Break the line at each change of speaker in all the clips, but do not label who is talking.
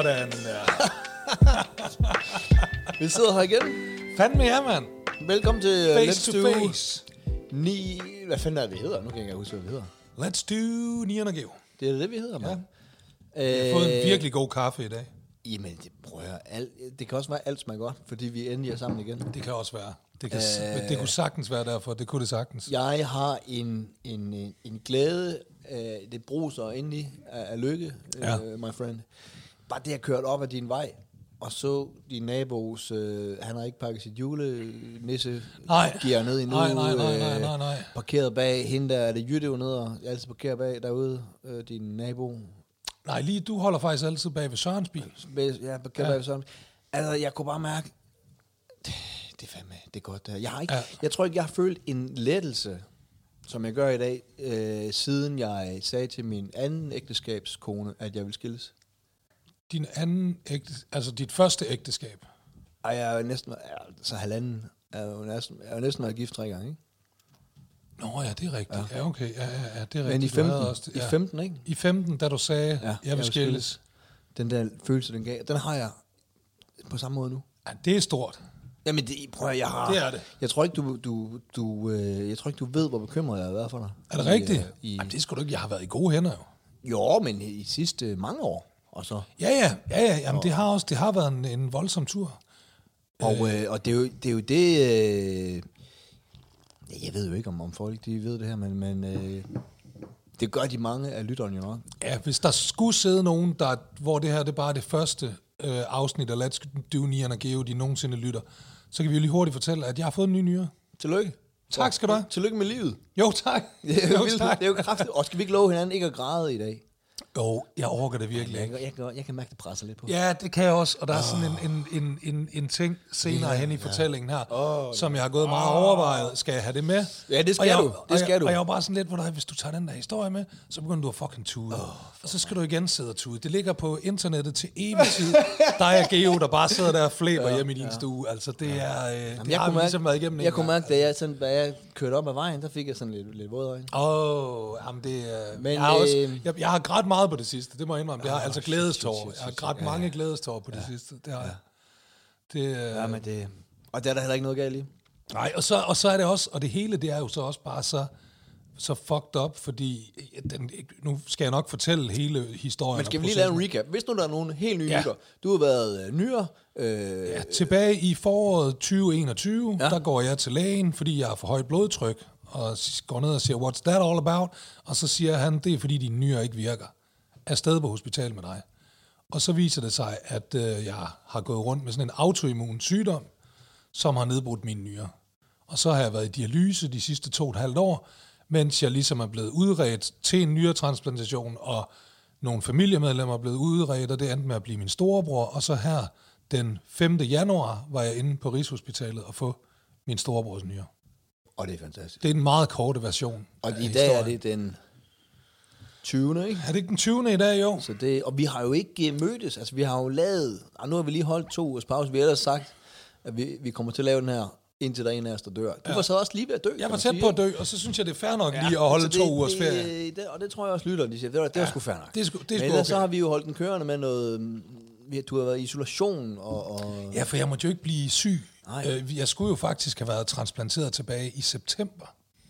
Sådan der.
Vi sidder her igen.
Fandme ja, mand.
Velkommen til
Face
Let's
to
Do
Face.
9... Hvad fanden er det, hedder? Nu kan jeg ikke huske, hvad det hedder.
Let's do 9. Geo.
Det er det, vi hedder, mand.
Jeg har fået en virkelig god kaffe i dag.
Jamen, prøv at høre. Det kan også være, alt smager godt, fordi vi endelig er sammen igen.
Det kan også være. Det kunne sagtens være derfor. Det kunne det sagtens.
Jeg har en glæde. Det bruser endelig af lykke, my friend. Bare det, jeg kørte op ad din vej, og så din nabos, han har ikke pakket sit julenisse gear ned endnu.
Nej.
Parkeret bag hende der, er det Jytte nede, og jeg altid parkerer bag derude, din nabo.
Nej, lige du holder faktisk altid bag ved Sørens bil.
Ja, parkerer bag ved Sørens. Altså, jeg kunne bare mærke, det er godt det her. Jeg tror ikke, jeg har følt en lettelse, som jeg gør i dag, siden jeg sagde til min anden ægteskabskone, at jeg vil skilles.
Din anden altså dit første ægteskab?
Ej, jeg er næsten, så halvanden. Jeg er næsten været gift 3 gange, ikke?
Nå ja, det er rigtigt. Ja, okay. Ja, det er rigtigt.
Men i 15, også, i 15, ikke?
I 15, da du sagde, jeg vil skilles.
Den der følelse, den gav, den har jeg på samme måde nu.
Ja, det er stort.
Jamen, prøv at jeg har...
Det er det.
Jeg tror ikke, jeg tror ikke, du ved, hvor bekymret jeg har været for dig.
Er det rigtigt? Jamen, det skulle du ikke. Jeg har været i gode hænder, jo.
Jo, men i sidste mange år. Og så.
Ja. Jamen, det har været en voldsom tur.
Og det er jo det... jeg ved jo ikke, om folk de ved det her, men det gør de mange af lytterne jo nok.
Ja, hvis der skulle sidde nogen, hvor det her det er bare det første afsnit af Let's Do 9 Geo, de nogensinde lytter, så kan vi jo lige hurtigt fortælle, at jeg har fået en ny nyre.
Tillykke.
Tak skal du have.
Tillykke med livet.
Jo, tak.
Det er jo kraftigt. Og skal vi ikke love hinanden ikke at græde i dag?
Jo, jeg orker det virkelig ikke.
Jeg kan mærke, det presser lidt på.
Ja, det kan jeg også. Og der er sådan en ting senere hen i fortællingen her, som jeg har gået meget overvejet. Skal jeg have det med?
Ja, det skal du.
Og jeg var bare sådan lidt, hvis du tager den der historie med, så begynder du at fucking tude. Og så skal du igen sidde og tude. Det ligger på internettet til evig tid. Der er Geo, der bare sidder der og flæber hjemme i din stue. Altså, det er... det har vi ligesom været igennem.
Jeg kunne mærke, da jeg kørte op ad vejen, der fik jeg sådan lidt våde øjne.
Jamen det... Jeg har grædt meget på det sidste, det må jeg indrømme. Det har altså glædestår. Jeg har grædt mange glædestår på det sidste. Det har jeg.
Men det... Og der er der heller ikke noget galt i.
Nej, og så er det også, og det hele, det er jo så også bare så fucked up, fordi nu skal jeg nok fortælle hele historien.
Men skal vi lige lave en recap? Hvis nu der er nogen helt nye nytter. Du har været nyere.
Tilbage i foråret 2021, der går jeg til lægen, fordi jeg har for højt blodtryk, og går ned og siger, what's that all about? Og så siger han, det er fordi dine nyrer ikke virker. Afsted på hospitalet med dig. Og så viser det sig, at jeg har gået rundt med sådan en autoimmun sygdom, som har nedbrudt mine nyrer. Og så har jeg været i dialyse de sidste 2,5 år, mens jeg ligesom er blevet udredt til en nyretransplantation, og nogle familiemedlemmer er blevet udredt, og det endte med at blive min storebror. Og så her den 5. januar var jeg inde på Rigshospitalet og få min storebrors nyre.
Og det er fantastisk.
Det er en meget korte version.
Og i dag er det den 20. ikke?
Er det ikke den 20. i dag, jo?
Så det, og vi har jo ikke mødtes. Altså, vi har jo lavet... Nu har vi lige holdt 2 ugers pause. Vi har ellers sagt, at vi kommer til at lave den her, indtil der er en af os, der dør. Du var så også lige ved at dø.
Jeg var tæt på at dø, og så synes jeg, det er fair nok lige at holde 2 ugers ferie.
Og det tror jeg også lytter, de siger. Det var sgu fair nok.
Men
ellers så har vi jo holdt den kørende med noget... Du har været i isolation og...
Ja, for jeg måtte jo ikke blive syg. Jeg skulle jo faktisk have været transplanteret tilbage i september.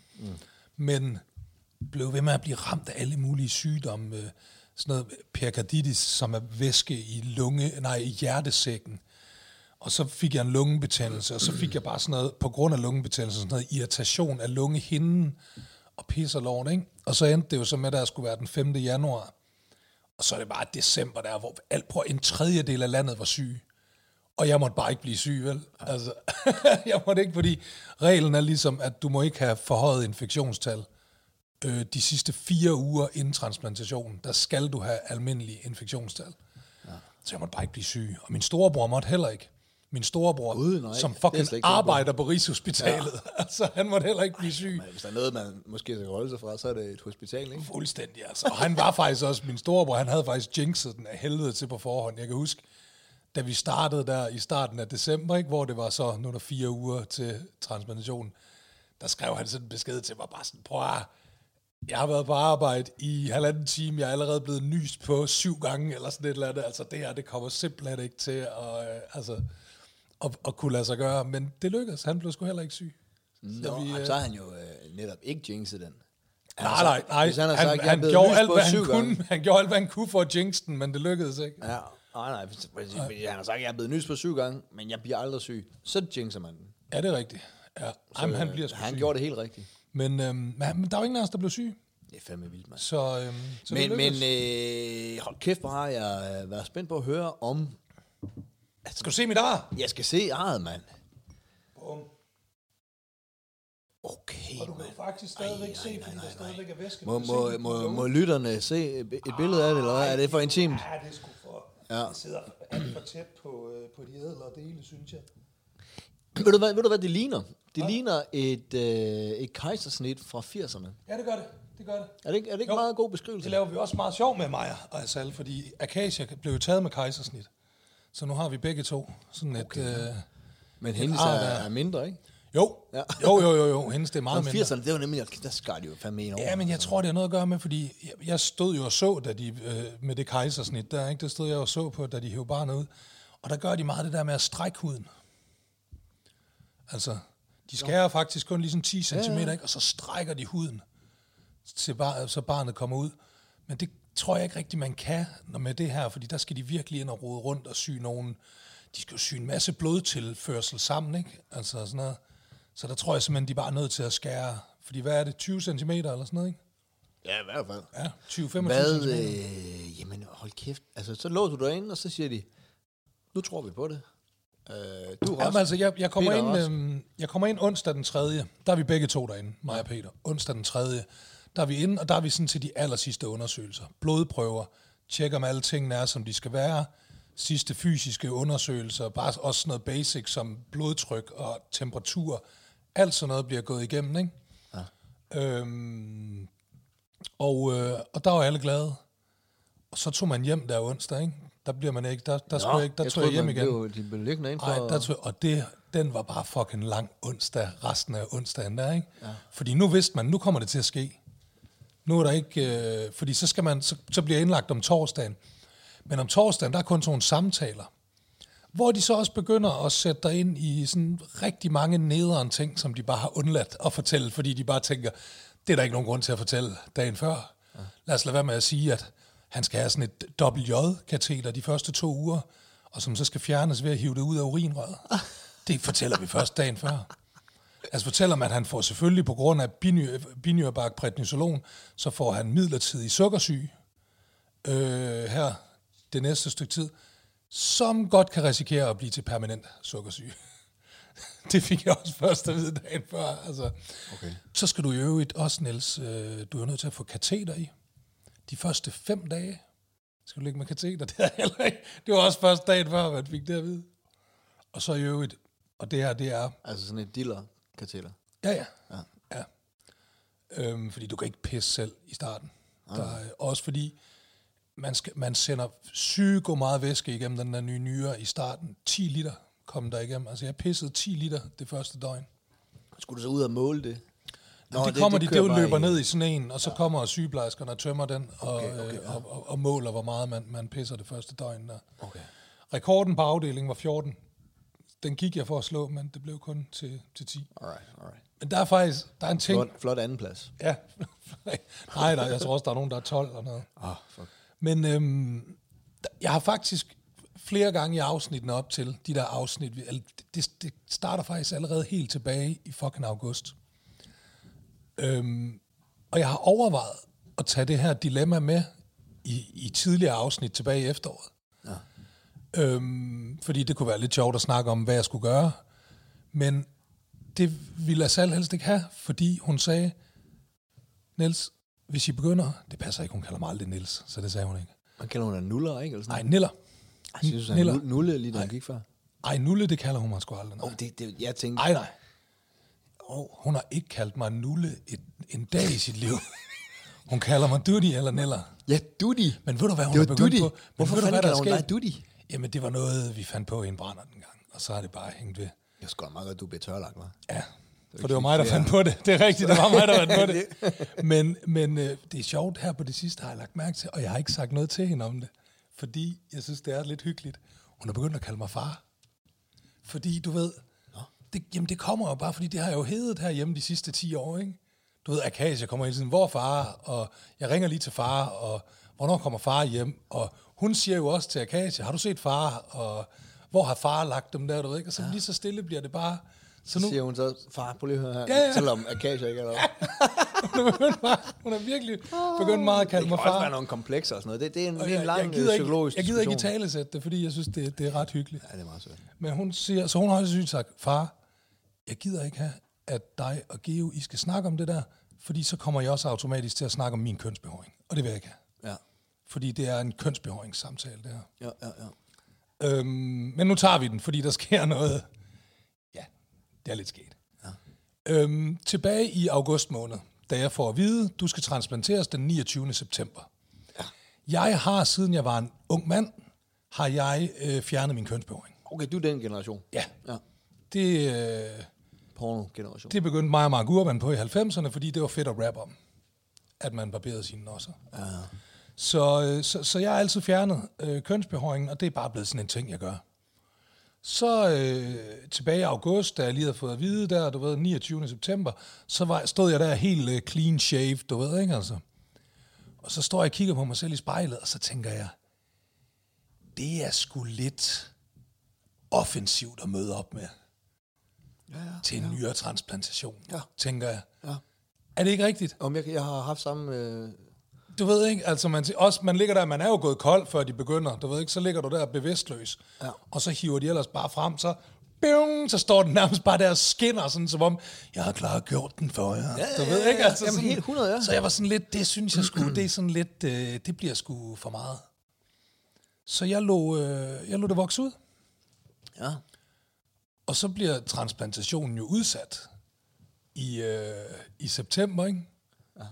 Men blev ved med at blive ramt af alle mulige sygdomme. Sådan noget perikarditis, som er væske i hjertesækken. Og så fik jeg en lungebetændelse, og så fik jeg bare sådan noget, på grund af lungebetændelse, sådan noget irritation af lungehinden og pis og lort, ikke? Og så endte det jo så med, at der skulle være den 5. januar. Og så er det bare december der, hvor en tredjedel af landet var syg. Og jeg måtte bare ikke blive syg, vel? Altså, jeg måtte ikke, fordi reglen er ligesom, at du må ikke have forhøjet infektionstal de sidste 4 uger inden transplantationen. Der skal du have almindelige infektionstal. Ja. Så jeg måtte bare ikke blive syg. Og min storebror måtte heller ikke. Min storebror, som fucking arbejder på Rigshospitalet. Ja. Altså, han måtte heller ikke blive syg.
Men hvis der er noget, man måske skal holde sig fra, så er det et hospital, ikke?
Fuldstændig, altså. Og han var faktisk også, min storebror, han havde faktisk jinxet den af helvede til på forhånd. Jeg kan huske, da vi startede der i starten af december, ikke, hvor det var så, nu er der 4 uger til transplantationen, der skrev han sådan en besked til mig, bare sådan, prøv at Jeg har været på arbejde i 1,5 time. Jeg er allerede blevet nyst på 7 gange, eller sådan et eller andet. Altså det her, det kommer simpelthen ikke til at kunne lade sig gøre. Men det lykkedes. Han blev sgu heller ikke syg.
Så har han jo netop ikke jinxet den.
Nej.
Hvis han har sagt,
han gjorde alt, hvad han kunne. Han gjorde alt, hvad han kunne for at jinxe den, men det lykkedes ikke.
Ja, nej. Hvis han har sagt, jeg er blevet nys på 7 gange, men jeg bliver aldrig syg, så jinxer man den.
Ja, det er rigtigt. Ja. Jamen, han bliver
han gjorde det helt rigtigt.
Men der er jo ingen af os, der blev syg.
Det er fandme vildt, mand.
Så
men hold kæft, hvor har jeg været spændt på at høre om...
Skal du se mit ar?
Jeg skal se arret, mand.
Bum.
Okay,
og du kan faktisk stadigvæk se, fordi der stadigvæk er væske.
Må lytterne se et billede af det, eller hvad? Er det for intimt?
Ja, det er sgu for... Ja. Jeg sidder alt for tæt på de ædlere dele, synes jeg.
Ved du hvad det ligner? Det ligner et kejsersnit fra 80'erne.
Ja, det gør det.
Er det ikke en meget god beskrivelse?
Det laver vi også meget sjov med mig og Asal, fordi Acacia blev jo taget med kejsersnit. Så nu har vi begge to sådan et...
Men hendes er mindre, ikke?
Jo. Ja. Jo. Hendes det er meget mindre.
80'erne, det var nemlig, der skar de jo fandme en over.
Ja, men jeg tror, det har noget at gøre med, fordi jeg stod jo og så, da de, med det kejsersnit der, ikke? Det stod jeg og så på, da de hævde barnet ud. Og der gør de meget det der med at strække huden. Altså, de skærer faktisk kun lige sådan 10 cm, ikke? Og så strækker de huden, så barnet kommer ud. Men det tror jeg ikke rigtigt, man kan med det her, fordi der skal de virkelig ind og rode rundt og sy nogen. De skal jo sy en masse blodtilførsel sammen, ikke? Altså sådan noget. Så der tror jeg simpelthen, de er bare nødt til at skære, fordi hvad er det, 20 cm eller sådan noget, ikke?
Ja, i hvert fald.
Ja, 20-25 cm.
Jamen, hold kæft. Altså, så låser du dig ind, og så siger de, nu tror vi på det. Du
Jamen, altså, jeg kommer ind onsdag den 3. Der er vi begge to derinde, mig og Peter. Onsdag den 3. Der er vi inde, og der er vi sådan til de allersidste undersøgelser. Blodprøver, tjekker om alle tingene er, som de skal være. Sidste fysiske undersøgelser, bare også noget basic som blodtryk og temperatur. Alt sådan noget bliver gået igennem, ikke? Ja. Og der var alle glade. Og så tog man hjem der onsdag, ikke? Der bliver man ikke, der tog jeg hjem igen.
De blev liggende ind
for... den var bare fucking lang onsdag, resten af onsdagen der, ikke? Ja. Fordi nu vidste man, nu kommer det til at ske. Nu er der ikke, fordi så skal man, så bliver indlagt om torsdagen. Men om torsdagen, der er kun sådan nogle samtaler, hvor de så også begynder at sætte dig ind i sådan rigtig mange nederen ting, som de bare har undladt at fortælle, fordi de bare tænker, det er der ikke nogen grund til at fortælle dagen før. Ja. Lad os lade være med at sige, at han skal have sådan et WJ-kateter de første 2 uger, og som så skal fjernes ved at hive det ud af urinrøret. Det fortæller vi først dagen før. Altså fortæller man, at han får selvfølgelig på grund af binyrbark-prednisolon, så får han midlertidig sukkersyge her det næste stykke tid, som godt kan risikere at blive til permanent sukkersyge. Det fik jeg også først at vide dagen før. Altså. Okay. Så skal du i øvrigt også, Niels, du er nødt til at få kateter i. De første 5 dage skal du ligge med kateter. Det er heller ikke. Det var også først dagen før, man fik det at vide. Og så i øvrigt, og det her, det er...
Altså sådan et diller-kateter?
Ja. Fordi du kan ikke pisse selv i starten. Der er også fordi... Man sender sygt meget væske igennem den der nye nyre i starten. 10 liter kom der igennem. Altså jeg pissede 10 liter det første døgn.
Skulle du så ud og måle det?
Det løber ned i sådan en, og så kommer sygeplejerskerne og tømmer den, og måler, hvor meget man pisser det første døgn. Der. Okay. Rekorden på afdelingen var 14. Den gik jeg for at slå, men det blev kun til 10.
Alright.
Men der er en ting...
Flot andenplads.
Ja. Nej, jeg tror også, der er nogen, der er 12 eller noget.
Fuck.
Men jeg har faktisk flere gange i afsnittene op til de der afsnit, det starter faktisk allerede helt tilbage i fucking august. Og jeg har overvejet at tage det her dilemma med i tidligere afsnit tilbage i efteråret. Ja. Fordi det kunne være lidt sjovt at snakke om, hvad jeg skulle gøre. Men det ville Asal helst ikke have, fordi hun sagde, Niels, hvis I begynder... Det passer ikke, hun kalder mig aldrig Niels, så det sagde hun ikke.
Man kalder hun en nuller, ikke? Eller sådan?
Nej, Niller.
Jeg synes, hun er nulle, lige da hun gik før.
Ej, nulle, det kalder hun mig sgu aldrig.
Jeg tænkte...
Nej. Hun har ikke kaldt mig nulle en dag i sit liv. Hun kalder mig Duty eller Niller.
Ja, Duty.
Men ved du, hvad hun har begyndt på?
Hvorfor fanden kalder hun dig Duty?
Jamen, det var noget, vi fandt på i en brænder den gang, og så er det bare hængt ved.
Jeg skal meget godt, du bliver tørlagt, hva'?
Ja, For det var mig, der fandt på det. Det er rigtigt, det var mig, der fandt på det. Men det er sjovt her på det sidste, har jeg lagt mærke til, og jeg har ikke sagt noget til hende om det. Fordi jeg synes, det er lidt hyggeligt. Hun er begyndt at kalde mig far. Fordi, du ved, det kommer jo bare, fordi det har jo heddet herhjemme de sidste 10 år, ikke? Du ved, Akasia kommer hele tiden, hvor far, og jeg ringer lige til far, og hvornår kommer far hjem? Og hun siger jo også til Akasia, har du set far? Og hvor har far lagt dem der, du ved ikke? Og så lige så stille bliver det bare.
Så nu siger hun så, far, prøv lige at høre her, selvom Akasia ikke er der.
Hun er virkelig begyndt meget at kalde mig far.
Det kan også være nogle komplekser og sådan noget. Det er en lang psykologisk
Jeg gider ikke i talesætte det, fordi jeg synes, det er ret hyggeligt.
Ja, det er meget sødt.
Men hun siger, så hun har også sagt, far, jeg gider ikke have, at dig og Geo, I skal snakke om det der, fordi så kommer jeg også automatisk til at snakke om min kønsbehåring. Og det vil jeg ikke have. Ja. Fordi det er en kønsbehåringssamtale, det her. Ja. Men nu tager vi den, fordi der sker noget. Ja, det er lidt sket. Ja. Tilbage i august måned, da jeg får at vide, du skal transplanteres den 29. september. Ja. Jeg har, siden jeg var en ung mand, har jeg fjernet min kønsbehåring.
Okay, du er den generation.
Ja. Det
porno-generation.
Det begyndte mig og Mark Urban på i 90'erne, fordi det var fedt at rappe om, at man barberede sine nosser. Ja. Så jeg har altid fjernet kønsbehåringen, og det er bare blevet sådan en ting, jeg gør. Så tilbage i august, da jeg lige havde fået at vide der, du ved, 29. september, så stod jeg der helt clean shaved, du ved, ikke altså? Og så står jeg og kigger på mig selv i spejlet, og så tænker jeg, det er sgu lidt offensivt at møde op med. Til en nyretransplantation, tænker jeg. Ja. Er det ikke rigtigt?
Om jeg har haft samme...
Du ved ikke, altså man ligger der, man er jo gået kold, før de begynder, du ved ikke, så ligger du der bevidstløs, og så hiver de ellers bare frem, så står den nærmest bare der og skinner, sådan som om, jeg har klart gjort den for jer. Du ved ikke, altså
sådan, helt 100,
Så jeg var sådan lidt, det synes jeg sgu, det er sådan lidt, det bliver sgu for meget. Så jeg lod det vokse ud. Ja. Og så bliver transplantationen jo udsat i september, ikke? Ja.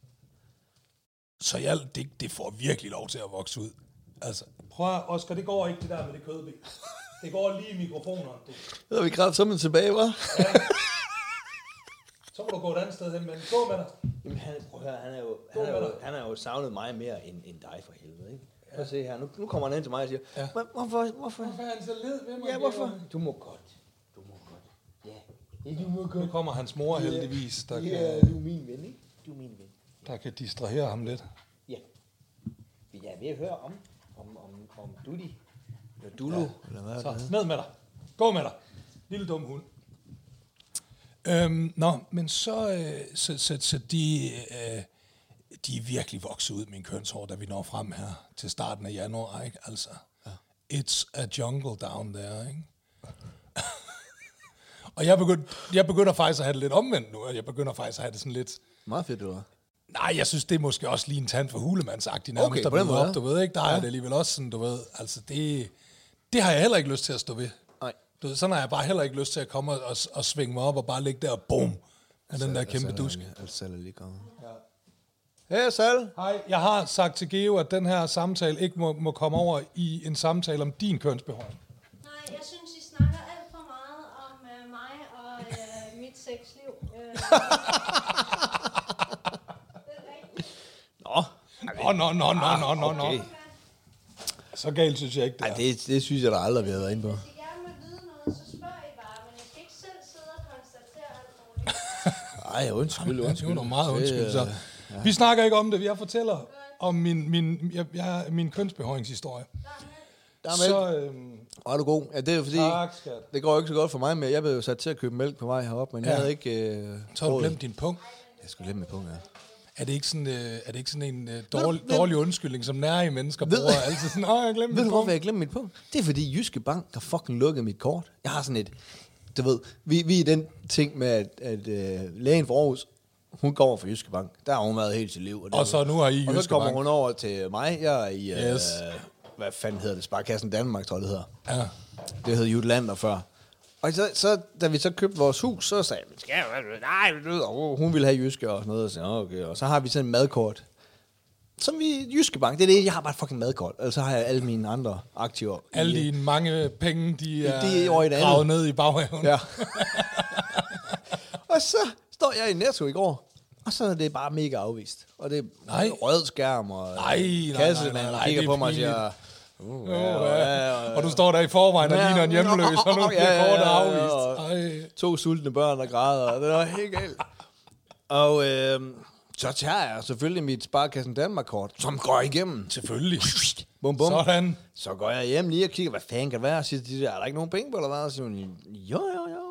Så det får virkelig lov til at vokse ud. Altså, prøv at, Oscar, det går ikke det der med det kødben. Det går lige i mikrofonerne.
Så er vi kraft sammen tilbage, hva'? Ja.
Så må du gå et andet sted hen, men gå med dig.
Jamen, han er jo savnet mig mere end dig for helvede, ikke? Prøv at se her, nu kommer han ind til mig og siger, hvorfor
er han så led ved mig?
Ja, hvorfor? Du må godt. Ja, du må godt.
Nu kommer hans mor heldigvis, der
du er min ven, ikke? Du er min ven.
Der kan distrahere ham lidt.
Ja. Jeg er ved at høre om Dudi. Eller Dulu. Eller hvad
så, ned med dig. Gå med dig. Lille dum hund. Men så de er virkelig vokset ud, min kønshår, da vi når frem her til starten af januar, ikke? Altså, it's a jungle down there, ikke? Og jeg begynder faktisk at have det lidt omvendt nu, og jeg begynder faktisk at have det sådan lidt...
Meget fedt, eller?
Nej, jeg synes, det er måske også lige en tand for hulemandsagtig nærmest, okay, der bliver op, du ved ikke? Der er det alligevel også sådan, du ved, altså det har jeg heller ikke lyst til at stå ved. Nej. Du ved, sådan har jeg bare heller ikke lyst til at komme og svinge mig op og bare ligge der og bum, af den der kæmpe dusk.
Sal er lige kommet. Hey, Sal.
Hej, jeg har sagt til Geo, at den her samtale ikke må komme over i en samtale om din kønsbehåring.
Nej, jeg synes, I snakker alt for meget om mig og mit sexliv.
Nå. Okay. Så galt synes jeg ikke, det er.
Ej, det synes jeg da aldrig, vi har været inde på.
Hvis I gerne vil vide noget, så spørger I bare, men I skal ikke selv sidde og konstatere alt muligt.
Ej, undskyld.
Det var meget undskyld, så. Ja. Vi snakker ikke om det, jeg fortæller om min kønsbehåringshistorie.
Så er du god. Ja, det er jo fordi,
tak, skat.
Det går ikke så godt for mig, men jeg blev jo sat til at købe mælk på vej heroppe, men jeg havde ikke...
så har du glemt din punkt.
Jeg skulle glemme min punkt, ja.
Er det ikke sådan en dårlig undskyldning, som nærige mennesker bruger altid sådan, jeg glemte mit punkt?
Ved du, hvorfor jeg glemte mit punkt? Det er fordi Jyske Bank har fucking lukket mit kort. Jeg har sådan et, du ved, vi er i den ting med, at lægen for Aarhus, hun går over for Jyske Bank. Der har hun været helt sit liv.
Og så nu har I Jyske Bank.
Og så kommer hun over til mig. Jeg er i, hvad fanden hedder det? Sparkassen Danmark, tror jeg, det hedder. Ja. Det hed Jutlander før. Og så, da vi så købte vores hus, så sagde jeg, nej, hun ville have Jyske og sådan noget. Og så, okay. Og så har vi sådan en madkort. Som vi Jyske Bank, det er det, jeg har bare et fucking madkort. Altså så har jeg alle mine andre aktiver.
Alle dine mange penge, de er gravet ned i baghaven. Ja.
Og så står jeg i Netto i går, og så er det bare mega afvist. Og det er rød skærm, og kassemanden kigger på mig og siger...
Og du står der i forvejen og ligner en hjemløs, og nu bliver kortet afvist.
2 sultne børn, der græder, og det var helt galt. Og så tager jeg selvfølgelig mit Sparekassen Danmark-kort, som går igennem.
Selvfølgelig.
Bum, bum.
Sådan.
Så går jeg hjem lige og kigger, hvad fanden kan det være? Og siger de der, er der ikke nogen penge på, eller hvad? Og så siger hun, jo.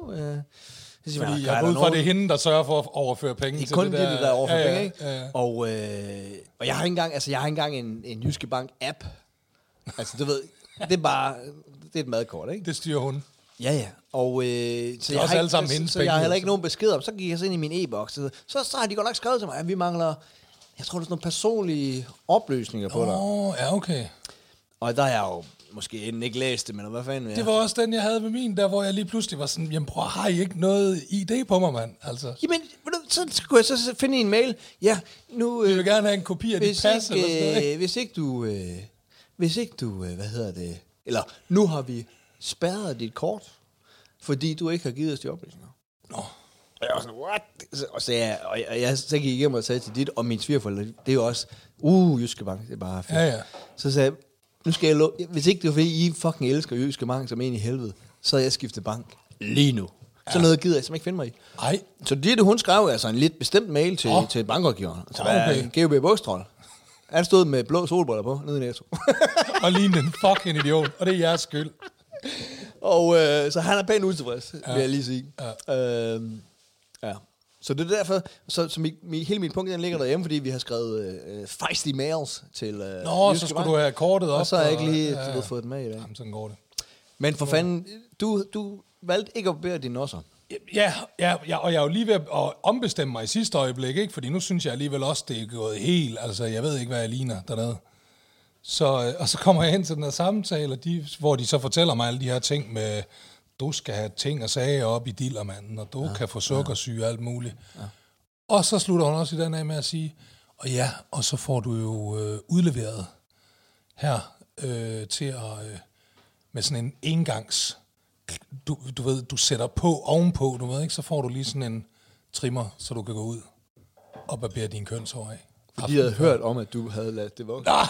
Fordi jeg går ud fra, det er hende, der sørger for at overføre penge til
det der. Det er kun det, der overfører penge, ikke?
Ja.
Og jeg har ikke engang, en Jyske Bank-app. Altså, du ved, det er bare, det er et madkort, ikke?
Det styrer hun.
Ja. Og så jeg har alle sammen hendes penge. Så jeg har heller ikke nogen besked om. Så gik jeg så ind i min e-boks. Så har de godt nok skrevet til mig, at vi mangler, jeg tror, det er sådan nogle personlige oplysninger på dig.
Ja, okay.
Og der har jeg jo måske ikke læst det, men hvad fanden.
Det var også den, jeg havde med min, der hvor jeg lige pludselig var sådan, jamen prøv, har I ikke noget ID på mig, mand? Altså.
Jamen, så kunne jeg så finde en mail. Ja, nu...
Jeg vil gerne have en kopi af dit pas eller sådan noget.
Hvis ikke du, hvad hedder det? Eller, nu har vi spærret dit kort, fordi du ikke har givet os de oplysninger.
Nå.
Og jeg var sådan, what? Og jeg så gik igennem og sagde til dit, og mine svigerforældre, det er jo også, Jyske Bank, det er bare fedt.
Ja.
Så sagde jeg, nu skal jeg hvis ikke det var fordi, I fucking elsker Jyske Bank som en i helvede, så havde jeg skiftet bank lige nu. Ja. Så noget gider jeg simpelthen ikke finde mig i.
Nej.
Så det, hun skrev, altså en lidt bestemt mail til bankrådgiveren. Så okay. GOB Bogstrøl. Han stod med blå solbriller på, nede i Netto.
Og lignede en fucking idiot, og det er jeres skyld.
Og så han er pænt utilfreds, vil jeg lige sige. Ja. Så det er derfor, så hele mit punkt den ligger derhjemme, fordi vi har skrevet feisty mails til
Nå, så skulle du have kortet op.
Og så har jeg ikke lige fået det med i dag.
Jamen, sådan går det.
Men for fanden, du valgte ikke at bære dine nosser.
Ja, og jeg er jo lige ved at ombestemme mig i sidste øjeblik, ikke? Fordi nu synes jeg alligevel også, det er gået helt, altså jeg ved ikke, hvad jeg ligner dernede. Og så kommer jeg hen til den her samtale, hvor de så fortæller mig alle de her ting med, du skal have ting og sager op i dillermanden, og du kan få sukkersyge og alt muligt. Ja. Og så slutter hun også i den af med at sige, og så får du jo udleveret her til at, med sådan en engangs, du ved, du sætter på ovenpå, du ved ikke, så får du lige sådan en trimmer, så du kan gå ud og barbere din kønshår af.
Fordi jeg havde hørt om, at du havde ladet det vokse.
Nej,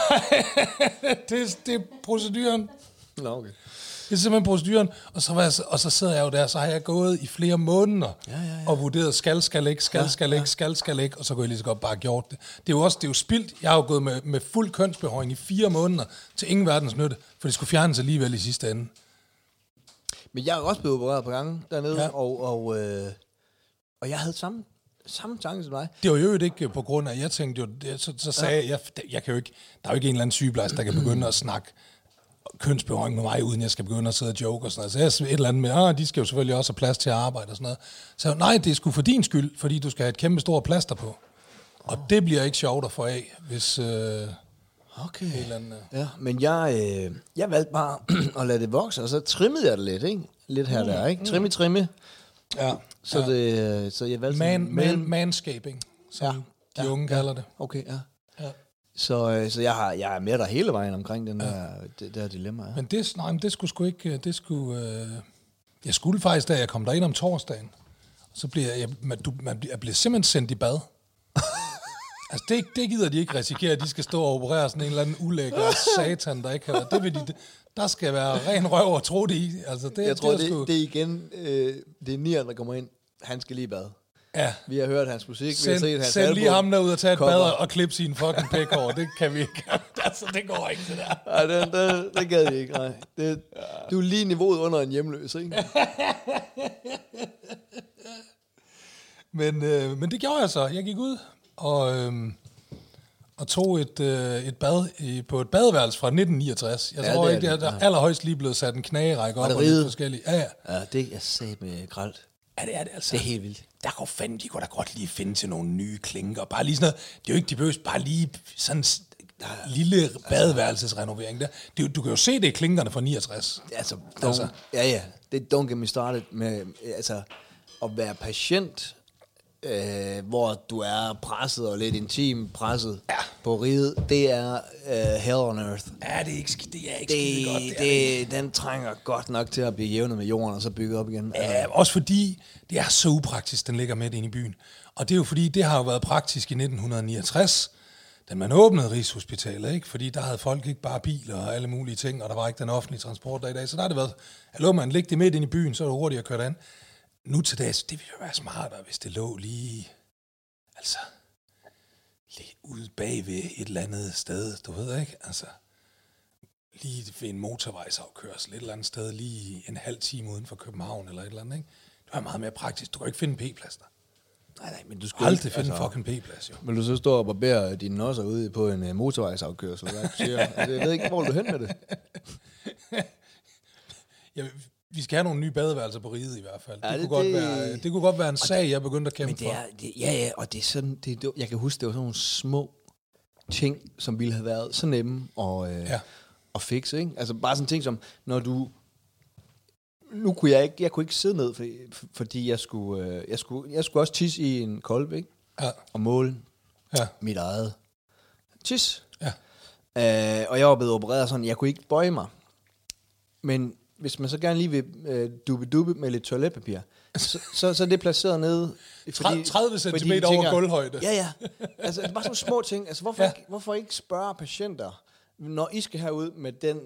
det er proceduren.
Nå, okay.
Det er simpelthen proceduren, og så sidder jeg jo der, så har jeg gået i flere måneder og vurderet, skal ikke, og så kunne jeg lige så godt bare gjort det. Det er jo spildt. Jeg har jo gået med fuld kønsbehåring i 4 måneder til ingen verdens nytte, for det skulle fjernes alligevel i sidste ende.
Men jeg er også blevet opereret på gangen dernede, og jeg havde samme tanke som dig.
Det var jo ikke på grund af, jeg tænkte jo, så sagde jeg kan jo ikke, der er jo ikke en eller anden sygeplejerske, der kan begynde at snakke kønsbehåring med mig, uden jeg skal begynde at sidde og joke og sådan noget. Så jeg et eller andet med, de skal jo selvfølgelig også have plads til at arbejde og sådan noget. Så nej, det er sgu for din skyld, fordi du skal have et kæmpe stort plaster på. Og det bliver ikke sjovt at få af, hvis...
Okay. Ja, men jeg valgte bare at lade det vokse, og så trimmede jeg det lidt, ikke? Lidt her der, ikke? Trimme.
Ja.
Så jeg valgte...
Manscaping, som de unge kalder det.
Okay, ja. Så jeg er med dig hele vejen omkring det der dilemma. Ja.
Men det skulle sgu ikke... jeg skulle faktisk, da jeg kom derind om torsdagen, så bliver jeg bliver simpelthen sendt i bad. Altså, det gider de ikke risikere, at de skal stå og operere sådan en eller anden ulækker satan, der ikke har været. Det vil der skal være ren røv og tro det i. Altså,
jeg tror, det er igen, det er Nieren, der kommer ind. Han skal lige i bad.
Ja.
Vi har hørt hans musik, vi har set hans
album. Send lige ham derud og tage et bad og klippe sin fucking pæk over. Det kan vi ikke. Altså, det går ikke, det der.
Nej, det gad vi ikke. Nej. Du er lige niveauet under en hjemløs, ikke?
Men det gjorde jeg så. Jeg gik ud og tog et bad på et badeværelse fra 1969. Jeg tror ikke, det er allerhøjst lige blevet sat en knagerække op og lidt forskellige.
Ja, det er sat med gralt.
Ja, det er det altså.
Det er helt vildt.
Der går fandme, de kunne da godt lige finde til nogle nye klinker. Bare lige sådan noget. Det er jo ikke, de behøves bare lige sådan lille badeværelsesrenovering der. Du kan jo se, det er klinkerne fra 69.
Altså. Ja. Det don't get me started med at være patient, hvor du er presset og lidt intim presset.
Ja.
på riget, det er hell on earth.
Ja, det er ikke skide godt.
Den trænger godt nok til at blive jævnet med jorden, og så bygget op igen.
Ja, også fordi det er så upraktisk, den ligger midt inde i byen. Og det er jo fordi, det har jo været praktisk i 1969, da man åbnede Rigshospitalet, ikke? Fordi der havde folk ikke bare biler og alle mulige ting, og der var ikke den offentlige transport der i dag. Så der har det været, lå man ligge det midt inde i byen, så er det hurtigt at køre an. Nu til dags, det ville jo være smartere, hvis det lå lige ude bagved et eller andet sted, du ved ikke? Altså, lige ved en motorvejsafkørsel et eller andet sted, lige en halv time uden for København eller et eller andet, ikke? Det var meget mere praktisk. Du kan ikke finde en p-plads der.
Nej, men du skal
aldrig finde en fucking p-plads, jo.
Men du så står og barberer dine nosser ude på en motorvejsafkørsel, hvad du siger? Altså, jeg ved ikke, hvor du hen med det.
Ja, vi skal have nogle nye badeværelser på riget i hvert fald. Ja, det kunne godt være en sag, jeg begyndte at kæmpe for.
Ja, og det er sådan, jeg kan huske, det var sådan nogle små ting, som ville have været så nemme at fikse, ikke? Altså bare sådan ting som, når du... Nu kunne jeg kunne ikke sidde ned, fordi jeg skulle også tisse i en kolbe, ikke?
Ja.
Og måle mit eget tis.
Ja.
Og jeg var blevet opereret sådan, jeg kunne ikke bøje mig. Men hvis man så gerne lige vil dubbe med lidt toiletpapir, så er det placeret nede...
30 cm over gulvhøjde.
Ja. Altså, det er bare sådan små ting. Altså, hvorfor ikke spørge patienter, når I skal herud med den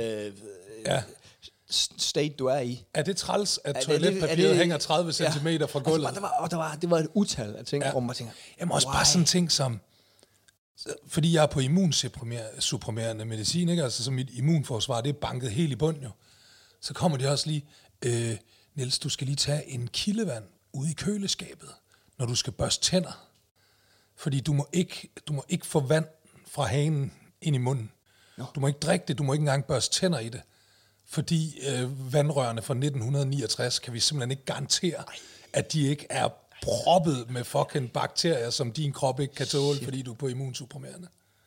state, du er i?
Er det træls, at toiletpapiret hænger 30 cm fra gulvet?
Altså, det var et utal af ting, hvor man tænker...
Jamen også bare sådan ting som... Fordi jeg er på immunsupprimerende medicin, ikke? Altså, så mit immunforsvar, det er banket helt i bund, jo. Så kommer de også lige... Niels, du skal lige tage en kildevand ude i køleskabet, når du skal børste tænder. Fordi du må ikke få vand fra hanen ind i munden. No. Du må ikke drikke det, du må ikke engang børste tænder i det. Fordi vandrørene fra 1969 kan vi simpelthen ikke garantere, at de ikke er proppet med fucking bakterier, som din krop ikke kan tåle, fordi du er på immunsupprimerende.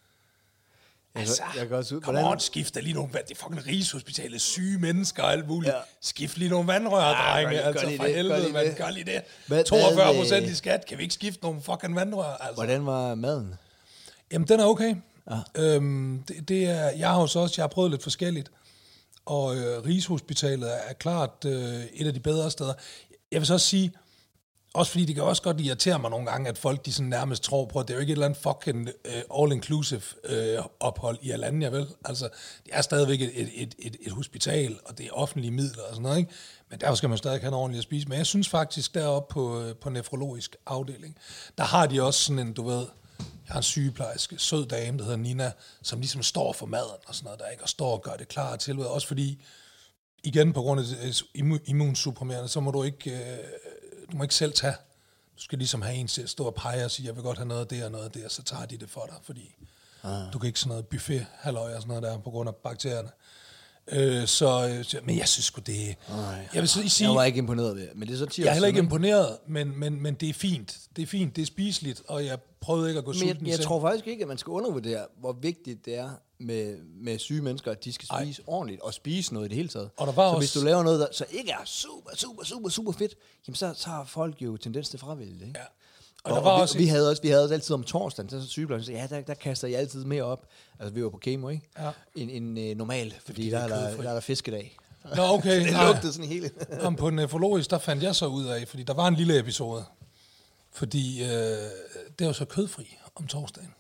Altså, come on, skift lige nogle vand. Det er fucking Rigshospitalet, syge mennesker og alt muligt. Ja. Skift lige nogle vandrør, drenge. Altså, for helvede, man gør lige det. 42% i skat, kan vi ikke skifte nogle fucking vandrør? Altså.
Hvordan var maden?
Jamen, den er okay. Ja. Jeg har prøvet lidt forskelligt. Og Rigshospitalet er klart et af de bedre steder. Jeg vil så også sige, også fordi det kan også godt irritere mig nogle gange, at folk de sådan nærmest tror på, at det er jo ikke et eller andet fucking all-inclusive ophold i Alanya, vel? Altså, det er stadigvæk et hospital, og det er offentlige midler og sådan noget, ikke? Men derfor skal man stadig have noget ordentligt at spise. Men jeg synes faktisk, deroppe på nefrologisk afdeling, der har de også sådan en, du ved, jeg har en sygeplejerske, sød dame, der hedder Nina, som ligesom står for maden og sådan noget, der ikke og står og gør det klar til. Også fordi, igen på grund af immunsupprimerende, så må du ikke selv tage. Du skal ligesom have en til at stå og pege og sige, jeg vil godt have noget af det og noget af det, og så tager de det for dig, fordi du kan ikke sådan noget buffet, halløj og sådan noget der, på grund af bakterierne. Men jeg synes sgu det... Jeg vil sige,
jeg var ikke imponeret ved det, men det er så 10 år.
Jeg er heller ikke imponeret, men det er fint. Det er fint, det er spiseligt, og jeg prøvede ikke at gå sulten.
Men jeg tror faktisk ikke, at man skal undervurdere, hvor vigtigt det er med syge mennesker, at de skal spise ordentligt, og spise noget i det hele taget.
Og der var
så
også,
hvis du laver noget, der så ikke er super fedt, jamen så har folk jo tendens til fravælge det, ikke? Ja. Og vi havde også altid om torsdagen, så sygeplejersken sagde, ja, der kaster jeg altid mere op. Altså, vi var på kemo, ikke? Ja. En normal, fordi der er der fiskedag.
Nå, okay.
Det lugtede sådan hele.
På nefrologisk, der fandt jeg så ud af, fordi der var en lille episode. Fordi det var så kødfri om torsdagen.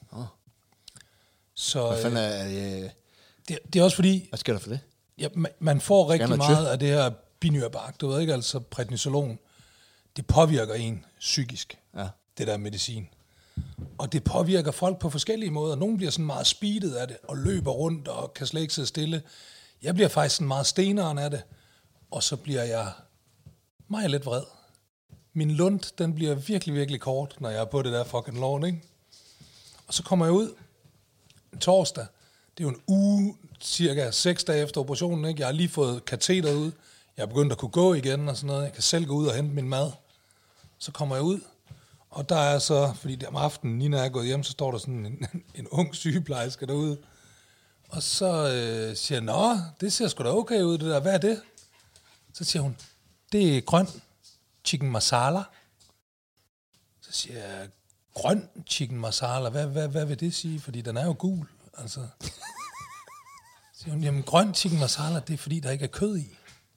Så,
hvad fanden er
det er også fordi...
Hvad sker der for det?
Ja, man får rigtig meget af det her binyrbark, du ved ikke, altså prednisolon. Det påvirker en psykisk. Ja. Det der medicin. Og det påvirker folk på forskellige måder. Nogle bliver sådan meget speedet af det, og løber rundt, og kan slet ikke sidde stille. Jeg bliver faktisk sådan meget steneren af det, og så bliver jeg meget lidt vred. Min lund, den bliver virkelig, virkelig kort, når jeg er på det der fucking lån, ikke? Og så kommer jeg ud torsdag. Det er jo en uge, cirka 6 dage efter operationen, ikke? Jeg har lige fået kateter ud. Jeg er begyndt at kunne gå igen og sådan noget. Jeg kan selv gå ud og hente min mad. Så kommer jeg ud, og der er så, fordi det om aftenen, Nina er gået hjem, så står der sådan en ung sygeplejerske derude. Og så siger jeg, nå, det ser sgu da okay ud, det der. Hvad er det? Så siger hun, det er grøn chicken masala. Så siger jeg, grøn chicken masala, hvad vil det sige? Fordi den er jo gul, altså. Siger hun, jamen grøn chicken masala, det er fordi, der ikke er kød i.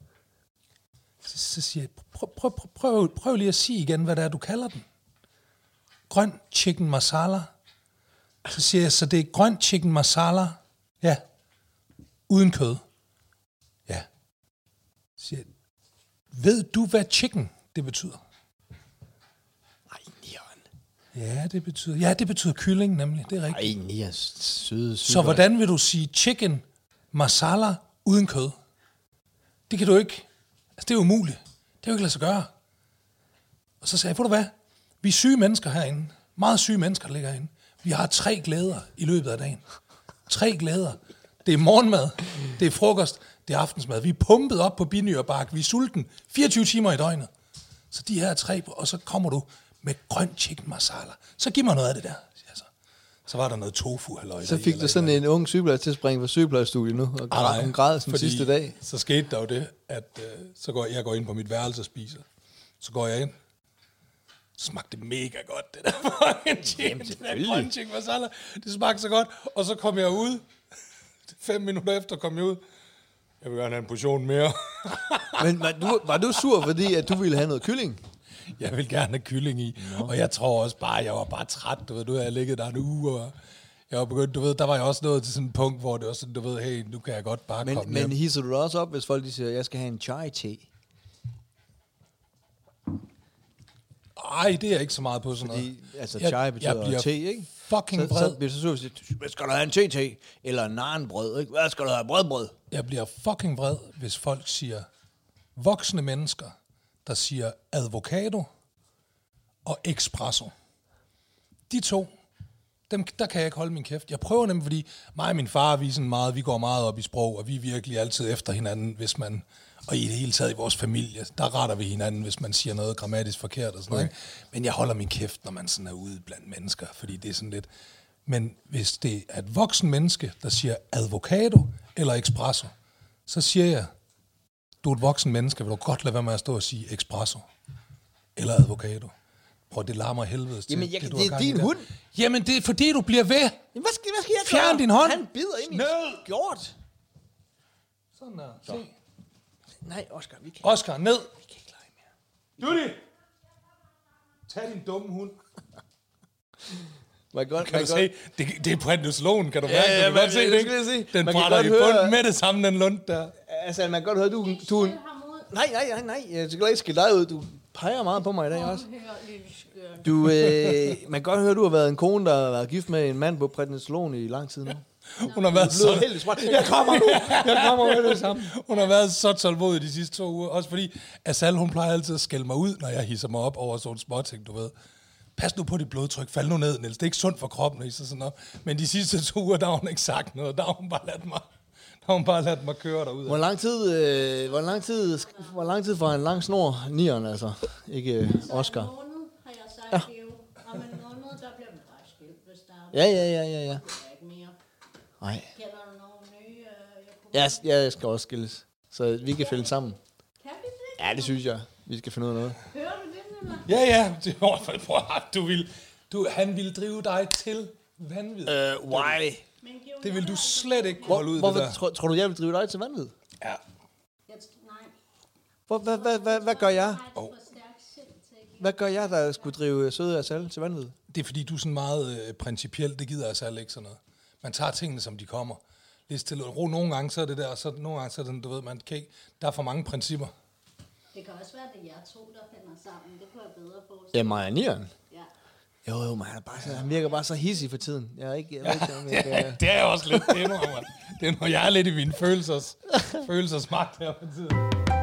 Så siger jeg, prøv lige at sige igen, hvad det er, du kalder den. Grøn chicken masala. Så siger jeg, så det er grøn chicken masala, ja, uden kød. Ja. Så siger jeg, ved du, hvad chicken det betyder?
Ej, Nian.
Ja, det betyder kylling, nemlig. Det er rigtigt.
Ej, Nian, søde.
Så hvordan vil du sige chicken masala uden kød? Det kan du ikke. Altså, det er umuligt. Det kan jo ikke lade sig gøre. Og så sagde jeg, ved du hvad? Vi er syge mennesker herinde. Meget syge mennesker, der ligger herinde. Vi har 3 glæder i løbet af dagen. 3 glæder. Det er morgenmad, det er frokost, det er aftensmad. Vi er pumpet op på Binyrbark. Vi er sulten 24 timer i døgnet. Så de her 3, og så kommer du med grøn chicken masala. Så giv mig noget af det der, siger jeg så. Så var der noget tofu, halløj.
Så fik du sådan en ung sygeplejerske til at springe på sygeplejestudiet nu, og hun græd den sidste dag.
Så skete der jo det, at jeg går ind på mit værelse og spiser. Så går jeg ind. Så smagte det mega godt, det der fucking chicken. Det der grøn chicken masala. Det smagte så godt. Og så kom jeg ud. 5 minutter efter kom jeg ud. Jeg vil gerne have en portion mere.
Men var du sur, fordi at du ville have noget kylling?
Jeg vil gerne have kylling i. Og jeg tror også bare, jeg var bare træt. Du ved, nu har jeg ligget der en uge, og jeg var begyndt, du ved, der var jeg også nået til sådan et punkt, hvor det var sådan, du ved, hey, nu kan jeg godt bare komme hjem.
Men hisser du dig også op, hvis folk de siger, jeg skal have en chai-te?
Ej, det er jeg ikke så meget på sådan noget.
Altså, chai betyder te, ikke?
Fucking vred.
Så bliver så sur, at sige, skal du have en te-te? Eller en narenbrød, ikke? Hvad skal du have? Brød?
Jeg bliver fucking vred, hvis folk siger, voksne mennesker, der siger avocado og espresso. De 2, der kan jeg ikke holde min kæft. Jeg prøver nemlig, fordi mig og min far, vi går meget op i sprog, og vi er virkelig altid efter hinanden, hvis man, og i det hele taget i vores familie, der retter vi hinanden, hvis man siger noget grammatisk forkert og sådan noget. Ikke? Men jeg holder min kæft, når man sådan er ude blandt mennesker, fordi det er sådan lidt. Men hvis det er et voksen menneske, der siger avocado eller espresso, så siger jeg, du er et voksen menneske, vil du godt lade være med at stå og sige espresso eller avocado. Prøv, det larmer helvedes til.
Jamen, det er din hund.
Jamen, det er fordi, du bliver ved.
Jamen, hvad skal jeg gøre?
Fjern din hånd.
Han bider ind i gjort.
Sådan der. Se.
Nej, Oscar, vi kan
Oscar, ned.
Vi kan ikke lege mere.
Judy! Tag din dumme hund.
Kan
du se? Det er Brendus Lohen, kan du mærke?
Ja,
du kan godt se det, ikke? Den brænder i bunden med det samme, den lund der.
Altså, man kan godt høre, du Nej, jeg skal ikke skille dig ud. Du peger meget på mig i dag også. Man kan godt høre, du har været en kone, der har været gift med en mand på Brendus Lohen i lang tid nu.
Hun har været så...
Jeg kommer med det samme.
Hun har været så tålmodig de sidste 2 uger. Også fordi Asal, hun plejer altid at skælde mig ud, når jeg hisser mig op over sådan en småting, du ved. Pas nu på dit blodtryk, fald nu ned, Niels. Det er ikke sundt for kroppen, når I så sådan op. Men de sidste 2 uger, der har hun ikke sagt noget. Der har hun bare ladt mig køre derude.
Hvor lang tid for en lang snor, nieren altså, ikke Oscar?
En måned, har jeg sagt det jo. Om en måned, der bliver man bare skilt, hvis der er...
Ja.
Ikke mere.
Nej.
Kender du nogen nye...
Jeg skal også skilles, så vi kan finde sammen.
Kan vi det?
Ja, det synes jeg. Vi skal finde ud af noget.
Hører du det, eller?
Ja. Han ville drive dig til vanvid.
Why?
Det vil du slet ikke holde ud, det der.
Tror du, jeg vil drive dig til vanvid?
Ja.
Nej.
Hvad gør jeg?
Oh.
Hvad gør jeg, der skulle drive søde Asal til vanvid?
Det er fordi, du er sådan meget principiel. Det gider Asal ikke sådan noget. Man tager tingene, som de kommer. Lidt til ro. Nogle gange så er det der, og så nogle gange så er det, du ved, man kan ikke. Der er for mange principper.
Det kan også være, at det er jer 2, der finder sammen. Det kunne jeg bedre på.
Ja, mig og nieren?
Ja.
Jo, men han virker bare så hissig for tiden. Jeg ved ikke, om jeg kan...
Det er jeg også lidt. Det er når jeg er lidt i mine følelsers magt her på tiden.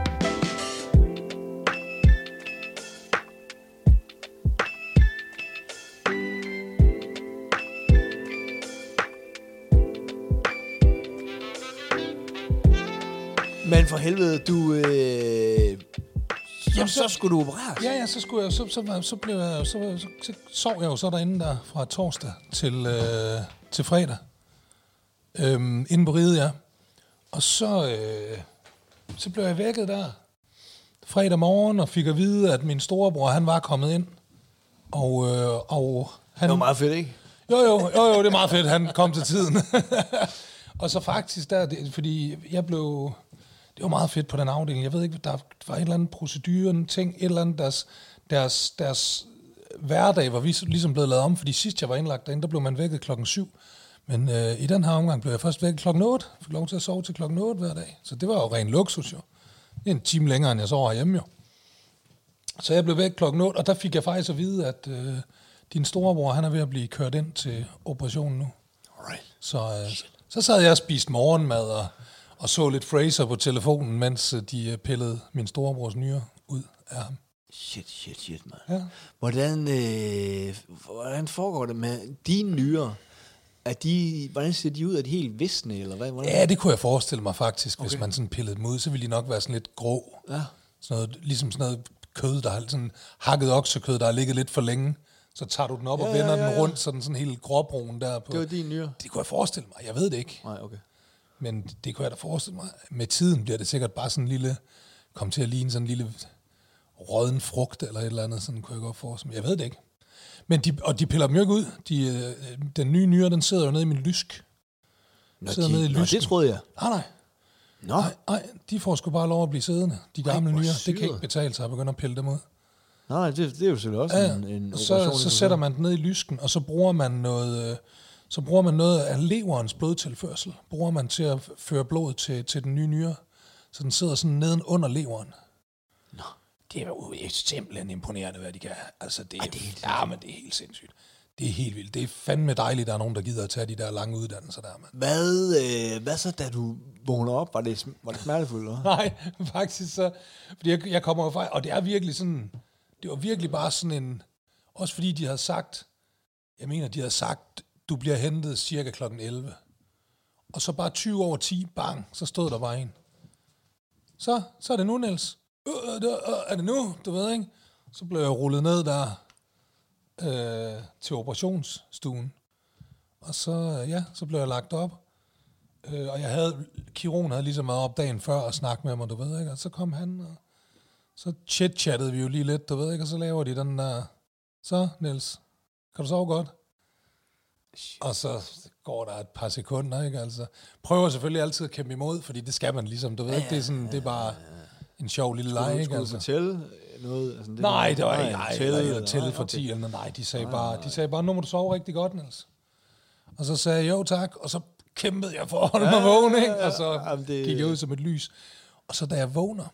Men for helvede, du... Jamen, så skulle du opereres.
Ja, så skulle jeg, så sov jeg jo så derinde der fra torsdag til fredag. Inde på riget, ja. Og så blev jeg vækket der fredag morgen og fik at vide, at min storebror, han var kommet ind Og han...
Det var meget fedt, ikke?
Jo, det er meget fedt, han kom til tiden. Og så faktisk fordi jeg blev... Det var meget fedt på den afdeling. Jeg ved ikke, der var et eller andet procedure, en ting, et eller andet, deres hverdag var ligesom blevet lavet om, fordi sidst jeg var indlagt derinde, der blev man vækket 7:00. Men i den her omgang blev jeg først vækket 8:00. Fik lov til at sove til 8:00 hver dag. Så det var jo ren luksus jo. Det er en time længere, end jeg sover herhjemme jo. Så jeg blev væk 8:00, og der fik jeg faktisk at vide, at din storebror, han er ved at blive kørt ind til operationen nu.
Alright.
Så sad jeg og spiste morgenmad og så lidt Fraser på telefonen, mens de pillede min storebrors nyre ud af ham.
Shit, man.
Ja.
Hvordan foregår det med dine nyrer? Hvordan ser de ud? Er de helt visne, eller hvad? Hvordan?
Ja, det kunne jeg forestille mig faktisk, hvis man sådan pillede dem ud, så ville de nok være sådan lidt grå.
Ja.
Ligesom sådan noget kød, der har sådan hakket oksekød, der har ligget lidt for længe. Så tager du den op og vender den rundt, så den sådan helt gråbrun der på.
Det var din nyre?
Det kunne jeg forestille mig. Jeg ved det ikke.
Nej, okay.
Men det kunne jeg da forestille mig. Med tiden bliver det sikkert bare sådan en lille, kom til at ligne sådan en lille rådden frugt eller et eller andet, sådan kunne jeg godt forestille mig. Jeg ved det ikke. Men de piller dem jo ikke ud. Den nye nyre, den sidder jo nede i min lysk.
Det troede jeg.
Nej, de får sgu bare lov at blive siddende. De gamle nyrer, det kan ikke betale sig at begynde at pille dem ud.
Nej, det er jo selvfølgelig også en operation.
Så sætter man den ned i lysken, og så bruger man noget af leverens blodtilførsel. Bruger man til at føre blod til den nye nyre. Så den sidder sådan neden under leveren.
Nå.
Det er jo simpelthen imponerende, hvad de kan. Altså, men det er helt sindssygt. Det er helt vildt. Det er fandme dejligt, at der er nogen, der gider at tage de der lange uddannelser der, mand.
Hvad så, da du vågner op? Var det smertefuldt, eller?
Nej, faktisk så. Fordi jeg kommer jo fra, og det er virkelig sådan, det var virkelig bare sådan en, også fordi de havde sagt, du bliver hentet cirka kl. 11. Og så bare 20 over 10, bang, så stod der bare en. Så er det nu, Niels. Er det nu? Du ved ikke. Så blev jeg rullet ned der til operationsstuen. Og så blev jeg lagt op. Og kirurgen havde ligesom været op dagen før og snakket med mig, du ved ikke. Og så kom han, og så chit-chattede vi jo lige lidt, du ved ikke. Og så laver de den der, så Niels, kan du sove godt? Og så går der et par sekunder, ikke? Altså, prøver selvfølgelig altid at kæmpe imod, fordi det skal man ligesom, du ved ikke. Det er sådan, det er bare en sjov lille leg, ikke?
Skulle du fortælle noget? Altså,
Nej, det var ikke tælle for 10 eller nej, de sagde bare, nu må du sove rigtig godt, Niels. Og så sagde jeg, jo tak, og så kæmpede jeg for at holde mig vågen, ikke? Og så gik jeg ud som et lys. Og så da jeg vågner,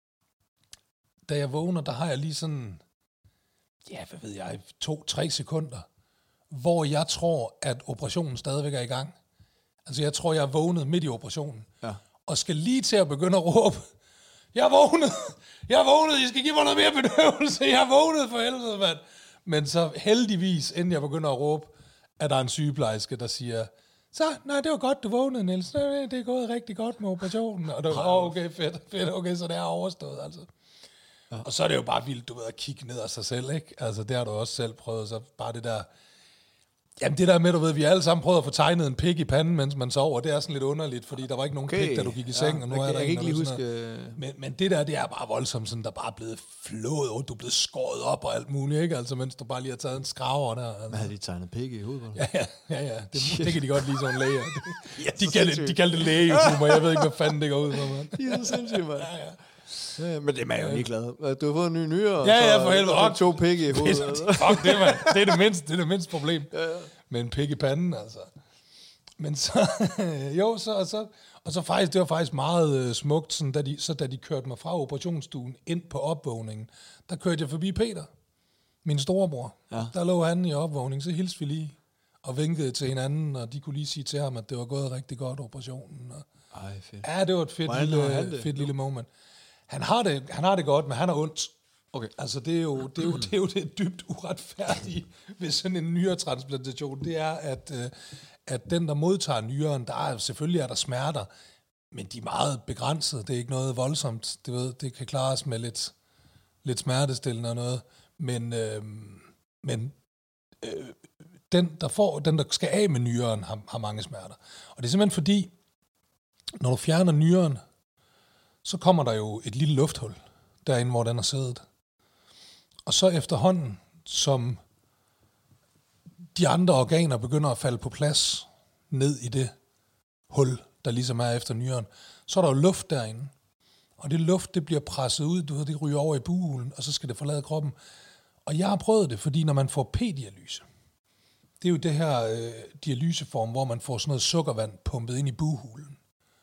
der har jeg lige sådan, hvad ved jeg, 2-3 sekunder, hvor jeg tror, at operationen stadigvæk er i gang. Altså, jeg tror, jeg er vågnet midt i operationen, og skal lige til at begynde at råbe, jeg er vågnet, I skal give mig noget mere bedøvelse, jeg er vågnet for helvede, mand. Men så heldigvis, inden jeg begynder at råbe, er der en sygeplejerske, der siger, det var godt, du vågnede, Niels. Det er gået rigtig godt med operationen. Og det var, okay, fedt, okay, så det er overstået, altså. Ja. Og så er det jo bare vildt, du ved, at kigge ned af sig selv, ikke? Altså, det har du også selv prøvet, så bare det der. Jamen, det der med, du ved, vi har alle sammen prøvet at få tegnet en pik i panden, mens man sover, det er sådan lidt underligt, fordi der var ikke nogen pik, da du gik i seng, og nu er der
ikke lige
huske. Men det der, det er bare voldsomt, sådan, der bare er blevet flået, og du er blevet skåret op og alt muligt, ikke? Altså, mens du bare lige har taget en skraver der. Altså.
Hvad har de tegnet pik i hovedet?
Ja. Det kan de godt lide, sådan læger. De kaldte det læge-YouTuber, jeg ved ikke, hvad fanden det går ud for, mand.
Det er så sindssygt, mand. Ja, men det er jo ligeglad. Du har fået en ny nyre, og
for helvede.
2 pikke i hovedet.
Fuck det, mand. Det er det mindste problem. Ja. Med en pik i panden, altså. Men så, og så faktisk, det var faktisk meget smukt, sådan, da de kørte mig fra operationsstuen ind på opvågningen, der kørte jeg forbi Peter, min storebror. Ja. Der lå han i opvågningen, så hilste vi lige og vinkede til hinanden, og de kunne lige sige til ham, at det var gået rigtig godt, operationen. Og,
fedt.
Ja, det var et fedt lille moment. Han har det godt, men han er ondt. Okay. Altså, det er jo det dybt uretfærdige ved sådan en nyretransplantation. Det er, at den, der modtager nyren, selvfølgelig er der smerter, men de er meget begrænsede. Det er ikke noget voldsomt. Det kan klares med lidt smertestillende og noget. Men den, der skal af med nyren, har mange smerter. Og det er simpelthen fordi, når du fjerner nyren, så kommer der jo et lille lufthul derinde, hvor den er siddet. Og så efterhånden, som de andre organer begynder at falde på plads ned i det hul, der ligesom er efter nyren, så er der jo luft derinde. Og det luft, det bliver presset ud, du ved, det ryger over i buhulen, og så skal det forlade kroppen. Og jeg har prøvet det, fordi når man får p-dialyse, det er jo det her dialyseform, hvor man får sådan noget sukkervand pumpet ind i buhulen.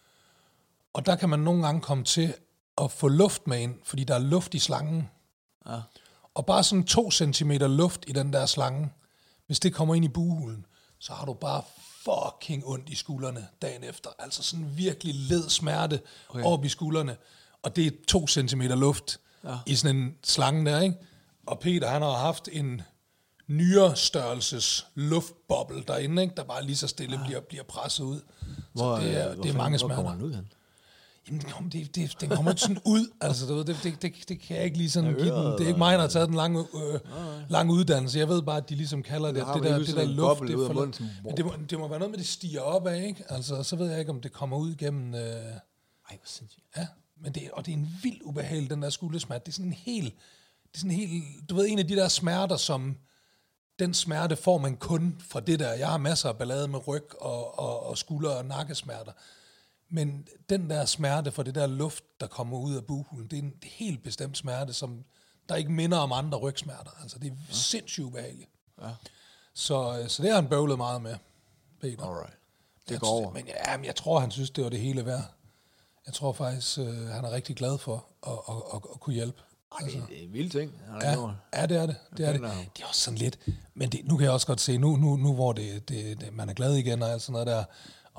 Og der kan man nogle gange komme til at få luft med ind, fordi der er luft i slangen.
Ja.
Og bare sådan 2 centimeter luft i den der slange, hvis det kommer ind i buhulen, så har du bare fucking ondt i skuldrene dagen efter. Altså sådan virkelig led smerte op i skuldrene. Og det er 2 centimeter luft i sådan en slange der, ikke? Og Peter, han har haft en nyrestørrelses luftboble derinde, ikke? Der bare lige så stille bliver presset ud. Så det er mange smerter.
Hvor kommer den ud hen?
Jamen, den kommer ikke sådan ud. Altså, du ved, det kan jeg ikke lige sådan give den. Det er ikke mig, der har taget den lange uddannelse. Jeg ved bare, at de ligesom kalder det der luft. Det må være noget med, det stiger op af, ikke? Altså, så ved jeg ikke, om det kommer ud gennem...
Ej, hvor sindssygt.
Ja, men det er en vild ubehagelig, den der skuldersmerte. Det er sådan en helt... Du ved, en af de der smerter, som... Den smerte får man kun fra det der. Jeg har masser af ballade med ryg og skulder- og nakkesmerter. Men den der smerte for det der luft, der kommer ud af buhulen, det er en helt bestemt smerte, som der ikke minder om andre rygsmerter. Altså, det er sindssygt ubehageligt. Ja. Så det har han bøvlet meget med, Peter.
Alright. Det går over.
Men jeg tror, han synes, det var det hele værd. Jeg tror faktisk, han er rigtig glad for at kunne hjælpe.
Altså. Det er en vild ting.
Ja, det er det. Det er også sådan lidt... Men nu kan jeg også godt se, nu hvor man er glad igen og alt sådan noget der,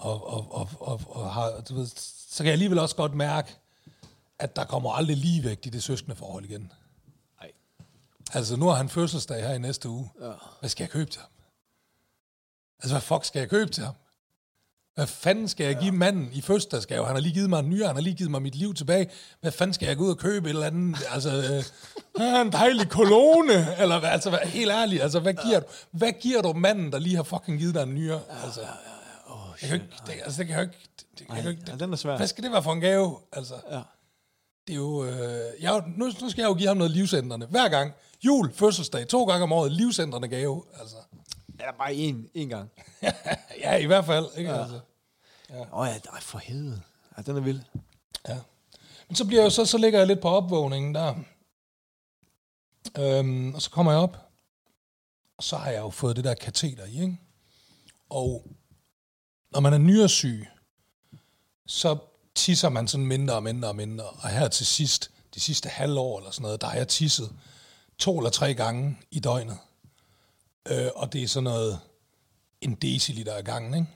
og har, du ved, så kan jeg alligevel også godt mærke, at der kommer aldrig ligevægt i det søskende forhold igen.
Nej.
Altså, nu har han fødselsdag her i næste uge. Ja. Hvad skal jeg købe til ham? Altså, hvad fuck skal jeg købe til ham? Hvad fanden skal jeg give manden i fødselsdagsgave? Han har lige givet mig en nyere, han har lige givet mig mit liv tilbage. Hvad fanden skal jeg gå ud og købe et eller andet? Altså, en dejlig kolone? Eller altså, helt ærligt, altså, hvad giver du manden, der lige har fucking givet dig en nyere? Altså, det kan jeg ikke.
Den er svær.
Hvad skal det være for en gave? Altså, det er jo... nu skal jeg jo give ham noget livsændrende. Hver gang. Jul, fødselsdag, 2 gange om året, livsændrende gave. Altså.
Ja, bare én gang.
Ja, i hvert fald. Ikke?
Ja.
Altså.
Ja, for helvede. Ja, den er vild.
Ja. Men så bliver jeg så ligger jeg lidt på opvågningen der. Og så kommer jeg op. Og så har jeg jo fået det der kateter i, ikke? Og når man er nyresyg, så tisser man sådan mindre og mindre og mindre. Og her til sidst, de sidste halvår eller sådan noget, der har jeg tisset 2 eller 3 gange i døgnet. Og det er sådan noget, en deciliter ad gangen, ikke?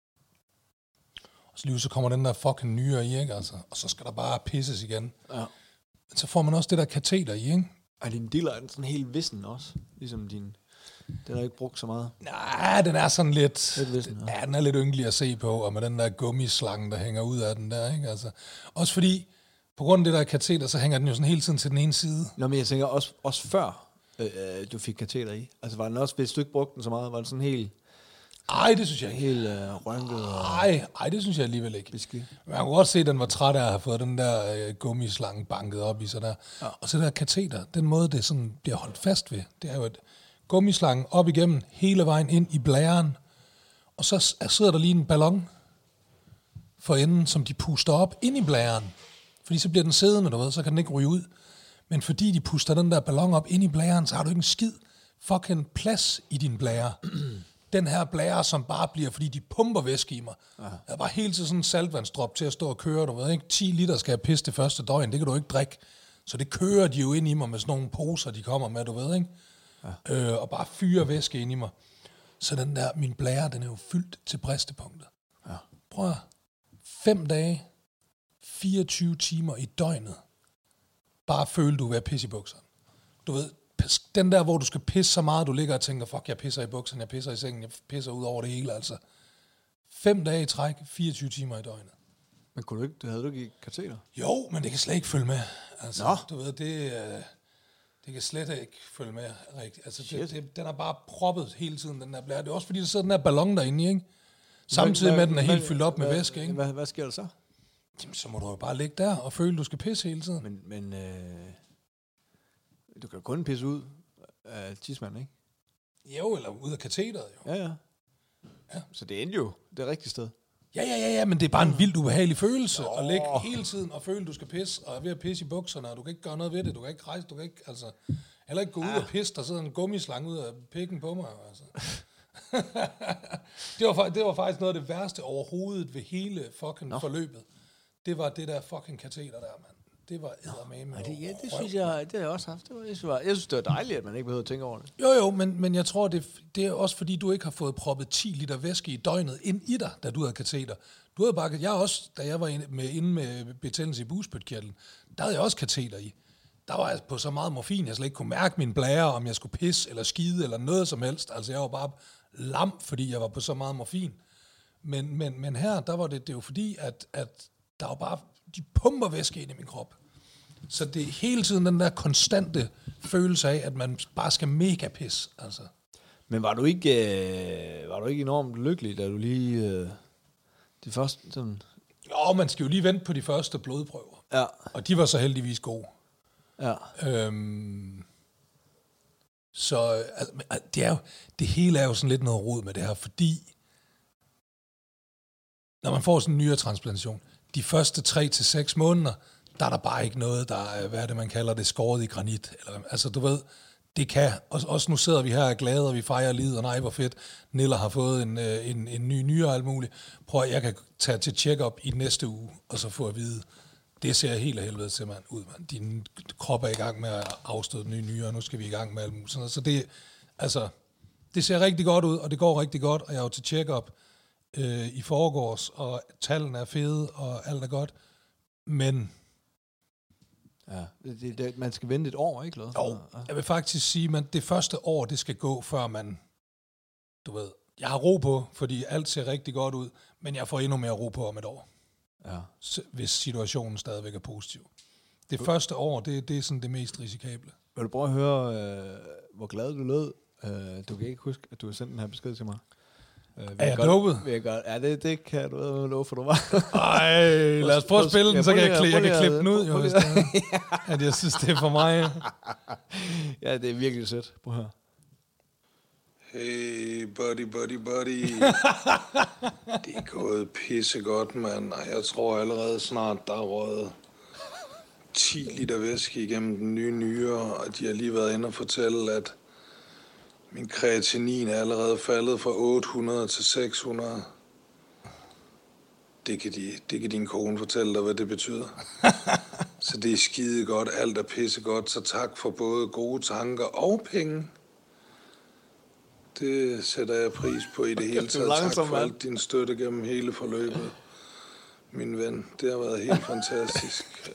Og så lige så kommer den der fucking nyre i, ikke? Altså, og så skal der bare pisses igen. Ja. Men så får man også det der kateter i, ikke?
Og din diller er sådan helt vissen også, ligesom din... Den er ikke brugt så meget.
Nej, den er sådan lidt
vissen,
ja, den er lidt yngelig at se på, og med den der gummislange, der hænger ud af den der, ikke? Altså, også fordi, på grund af det der kateter, så hænger den jo sådan hele tiden til den ene side.
Nå, men jeg tænker også før du fik kateter i. Altså var den også, hvis du ikke brugte den så meget, var den sådan helt...
Ej, det synes jeg ikke.
Helt rynket og...
Ej, det synes jeg alligevel ikke. Men man kunne godt se, at den var træt af at have fået den der gummislange banket op i sig der. Ja. Og så der kateter, den måde, det sådan bliver holdt fast ved, det er jo et gummislange op igennem, hele vejen ind i blæren, og så sidder der lige en ballon for enden, som de puster op ind i blæren. Fordi så bliver den siddende, du ved, så kan den ikke ryge ud. Men fordi de puster den der ballon op ind i blæren, så har du ikke en skid fucking plads i din blære. Den her blære, som bare bliver, fordi de pumper væske i mig. Ja. Jeg er bare helt til sådan en saltvandsdrop til at stå og køre, du ved ikke. 10 liter skal jeg pisse det første døgn, det kan du ikke drikke. Så det kører de jo ind i mig med sådan nogle poser, de kommer med, du ved ikke. Ja. Og bare fyrer væske ind i mig. Så den der, min blære, den er jo fyldt til bristepunktet. Ja. Prøv at 5 dage, 24 timer i døgnet, bare føle, du er ved at pisse i bukserne. Du ved, den der, hvor du skal pisse så meget, du ligger og tænker, fuck, jeg pisser i bukserne, jeg pisser i sengen, jeg pisser ud over det hele, altså. 5 dage i træk, 24 timer i døgnet.
Men kunne du ikke, havde du ikke kateter?
Jo, men det kan slet ikke følge med. Altså, du ved, det kan slet ikke følge med rigtigt. Altså, den er bare proppet hele tiden, den der blære. Det er også fordi, der sidder den der ballon derinde, ikke? Samtidig med, at den er helt fyldt op med væske, ikke?
Hvad sker der så?
Jamen, så må du jo bare ligge der og føle, du skal pisse hele tiden.
Men du kan jo kun pisse ud af tidsmanden, ikke?
Jo, eller ud af katheteret, jo.
Ja. Så det endte jo det rigtige sted.
Ja, men det er bare en vildt ubehagelig følelse at ligge hele tiden og føle, du skal pisse, og er ved at pisse i bukserne, og du kan ikke gøre noget ved det, du kan ikke rejse, du kan ikke, altså, heller ikke gå ud og pisse, der sidder en gummislange ud af pikken på mig, altså. det var faktisk noget af det værste overhovedet ved hele fucking forløbet. Det var det der fucking kateter der, mand. Det var eddermame.
Det synes jeg, det har jeg også haft. Jeg synes, det var dejligt, at man ikke behøvede at tænke over det.
Jo, men jeg tror, det er også fordi, du ikke har fået proppet 10 liter væske i døgnet ind i dig, da du havde kateter. Du havde bare, jeg også, da jeg var inde med betændelse i bugspytkirtlen, der havde jeg også kateter i. Der var jeg på så meget morfin, jeg slet ikke kunne mærke min blære, om jeg skulle pisse eller skide eller noget som helst. Altså jeg var bare lam, fordi jeg var på så meget morfin. Men her, der var det jo fordi, at der var bare, de pumper væske ind i min krop. Så det er hele tiden den der konstante følelse af, at man bare skal mega pisse. Altså.
Men var du ikke enormt lykkelig, da du lige de første sådan...
Jo, man skal jo lige vente på de første blodprøver.
Ja.
Og de var så heldigvis gode.
Ja.
Så altså, det hele er jo sådan lidt noget rod med det her, fordi når man får sådan en nyretransplantation, de første 3 til 6 måneder, der er der bare ikke noget, der er, hvad er det, man kalder det, skåret i granit. Eller, altså, du ved, det kan. Også nu sidder vi her og er glade, og vi fejrer livet, og nej, hvor fedt. Nilla har fået en ny nyre og alt muligt. Prøv at jeg kan tage til check-up i næste uge, og så få at vide, det ser helt af helvede til, mand, ud, mand. Din krop er i gang med at afstøde den nye nyre, og nu skal vi i gang med alt muligt. Så det, altså, det ser rigtig godt ud, og det går rigtig godt, og jeg er jo til check-up i forgårs, og tallene er fede, og alt er godt. Men...
Ja, man skal vente et år, ikke?
Jo, jeg vil faktisk sige, at det første år, det skal gå, før man, du ved, jeg har ro på, fordi alt ser rigtig godt ud, men jeg får endnu mere ro på om et år.
Ja.
Hvis situationen stadigvæk er positiv. Det første år, det er sådan det mest risikable.
Vil du prøve at høre, hvor glad du lød? Du kan ikke huske, at du har sendt den her besked til mig.
Er jeg dopet?
Ja, det kan du love, for du var.
Ej, lad os prøve at spille den, så kan jeg klippe den ud, jo, hvis det er. At jeg synes, det er for mig.
Ja, det er virkelig sødt. Prøv at høre.
Hey, buddy. Det er gået pissegodt, mand. Og jeg tror allerede snart, der er røget 10 liter væske igennem den nye nyre, og de har lige været inde og fortælle, at min kreatinin er allerede faldet fra 800 til 600. Det kan din kone fortælle dig, hvad det betyder. Så det er skide godt, alt er pissegodt, så tak for både gode tanker og penge. Det sætter jeg pris på i det hele taget. Tak for alt din støtte gennem hele forløbet, min ven. Det har været helt fantastisk.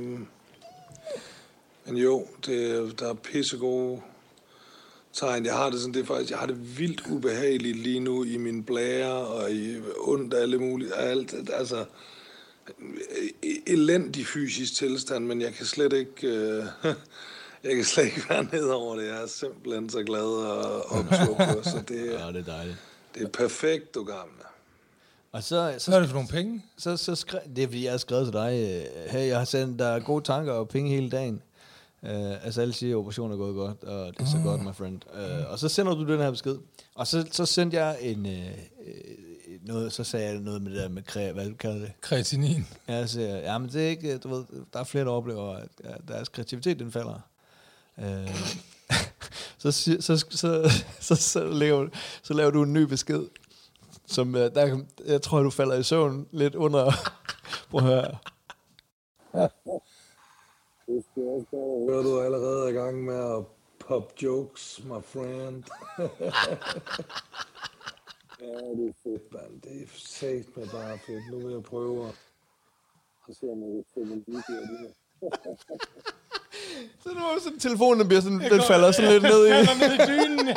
Men jo, der er pissegode tegn. Jeg har det sådan, jeg har det vildt ubehageligt lige nu i min blære og i ondt alle mulige, alt, altså elendig fysisk tilstand, men jeg kan slet ikke være ned over det. Jeg er simpelthen så glad og optur på, så det
ja, det er dejligt.
Det er perfekt, du gamle.
Og så
hvad er det for nogle penge?
Det er fordi, jeg har skrevet til dig, hey, jeg har sendt dig gode tanker og penge hele dagen. Altså alle siger, at operationen er gået godt, og det er så godt, my friend. Og så sender du den her besked. Og så sendte jeg noget, så sagde jeg noget med det der med, hvad du kalder det?
Kreatinin.
Ja, så siger jeg, ja, men det er ikke, du ved, der er flere, der oplever, at deres kreativitet, den falder. Så laver du en ny besked, som jeg tror, du falder i søvn lidt under. Prøv at høre.
Hører du allerede i gang med at pop jokes, my friend? Ja, det er fedt, man. Det er sagt med bare fedt. Nu vil jeg prøve at se, om jeg kan få min video af det her.
Så det var jo sådan, telefonen bliver sådan, den falder sådan lidt ned i.
Ned i dynen.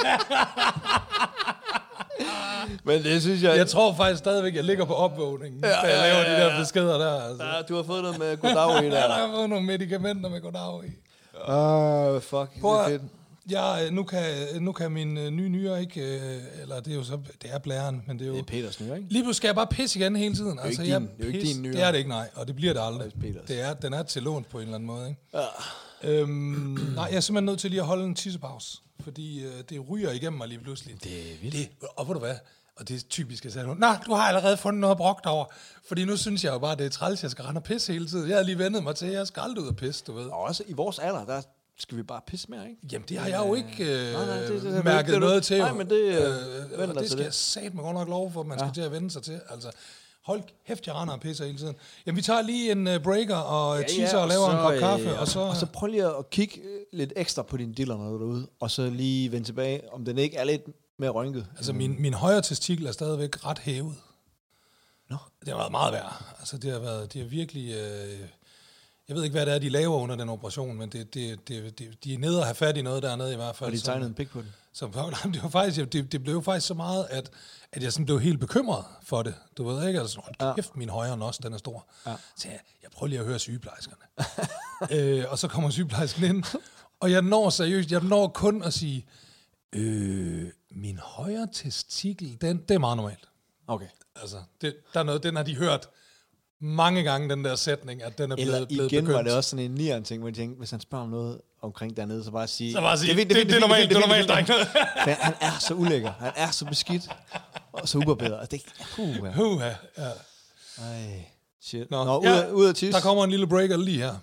Men det synes jeg...
Jeg tror faktisk stadigvæk, jeg ligger på opvågningen, da jeg laver de der beskeder der. Altså.
Ja, du har fået noget med goddag i der.
Ja, der har fået nogle medicamenter med goddag i.
Fuck, det er fedt.
Ja, nu kan min nye nyre ikke, eller det er jo så, det er blæren, men det er jo...
Det er Peters nyre, ikke?
Lige pludselig skal jeg bare pisse igen hele tiden.
Det er jo ikke din nyre.
Det er det ikke, nej, og det bliver det aldrig.
Det
Den er til lånt på en eller anden måde, ikke? Ja. Nej, jeg er simpelthen nødt til lige at holde en tissepause, fordi det ryger igennem mig lige pludselig.
Det er vildt.
Og ved du hvad? Og det er typisk, jeg sagde, du har allerede fundet noget brugt over. Fordi nu synes jeg jo bare, det er træls, jeg skal rende og pisse hele tiden. Jeg har lige vendet mig til, at jeg skal aldrig ud og pisse, du ved.
Og også i vores alder, der skal vi bare pisse mere, ikke?
Jamen, det har jeg jo ikke
det
mærket noget til.
Nej, men det
og det skal jeg satme godt nok lov for, man skal til at vende sig til. Altså, hold kæft, jeg render og pisser hele tiden. Jamen, vi tager lige en breaker og teaser og laver en kop kaffe. Og så
prøv lige at kigge lidt ekstra på dine diller, når du er derude. Og så lige vende tilbage, om den ikke er lidt mere rynket.
Altså, min højre testikel er stadigvæk ret hævet.
Nå.
Det har været meget værd. Altså, det har virkelig... jeg ved ikke, hvad det er, de laver under den operation, men de er nede og have fat i noget dernede i hvert fald.
Og de tegnede en pik på den?
Det var faktisk, det blev faktisk så meget, at jeg sådan blev helt bekymret for det. Du ved ikke, altså, kæft, min højre nos, den er stor. Ja. Så jeg prøver lige at høre sygeplejerskerne. Og så kommer sygeplejersken ind, og jeg når kun at sige, min højre testikel, det er meget normalt.
Okay.
Altså, der er noget, den har de hørt mange gange, den der sætning, at den er blevet
igen
begyndt.
Var det også sådan en nieren ting, hvor jeg tænkte, hvis han spørger om noget omkring dernede, så bare sige...
Det er normalt, det er normalt, dreng.
Han er så ulækker, han er så beskidt, og så uberbedret. Altså,
ja.
Ej, shit.
Nå,
ud af tis.
Der kommer en lille breaker lige her.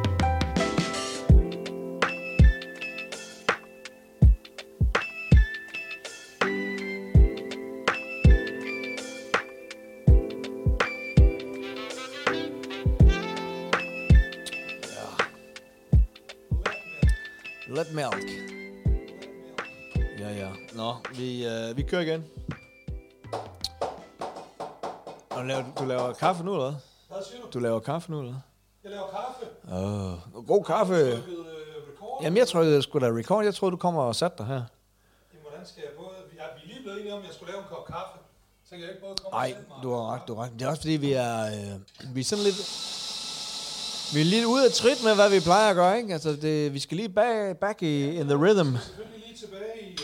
Let milk. Ja. Nå, vi kører igen. Og du laver kaffe nu, eller hvad?
Hvad siger du?
Du laver kaffe nu, eller hvad?
Jeg laver kaffe.
God kaffe. Jamen, jeg trykkede sgu da record. Jeg troede, du kommer og satte dig her.
Jamen, hvordan skal jeg både... Vi er lige blevet enige om, at jeg skulle lave en kop kaffe. Så kan jeg ikke både komme og sætte mig.
Du har ret. Det er også fordi, vi er sådan lidt... Vi er lidt ude af trit med, hvad vi plejer at gøre, ikke? Altså, vi skal lige back in the rhythm.
Jeg skal selvfølgelig lige tilbage i...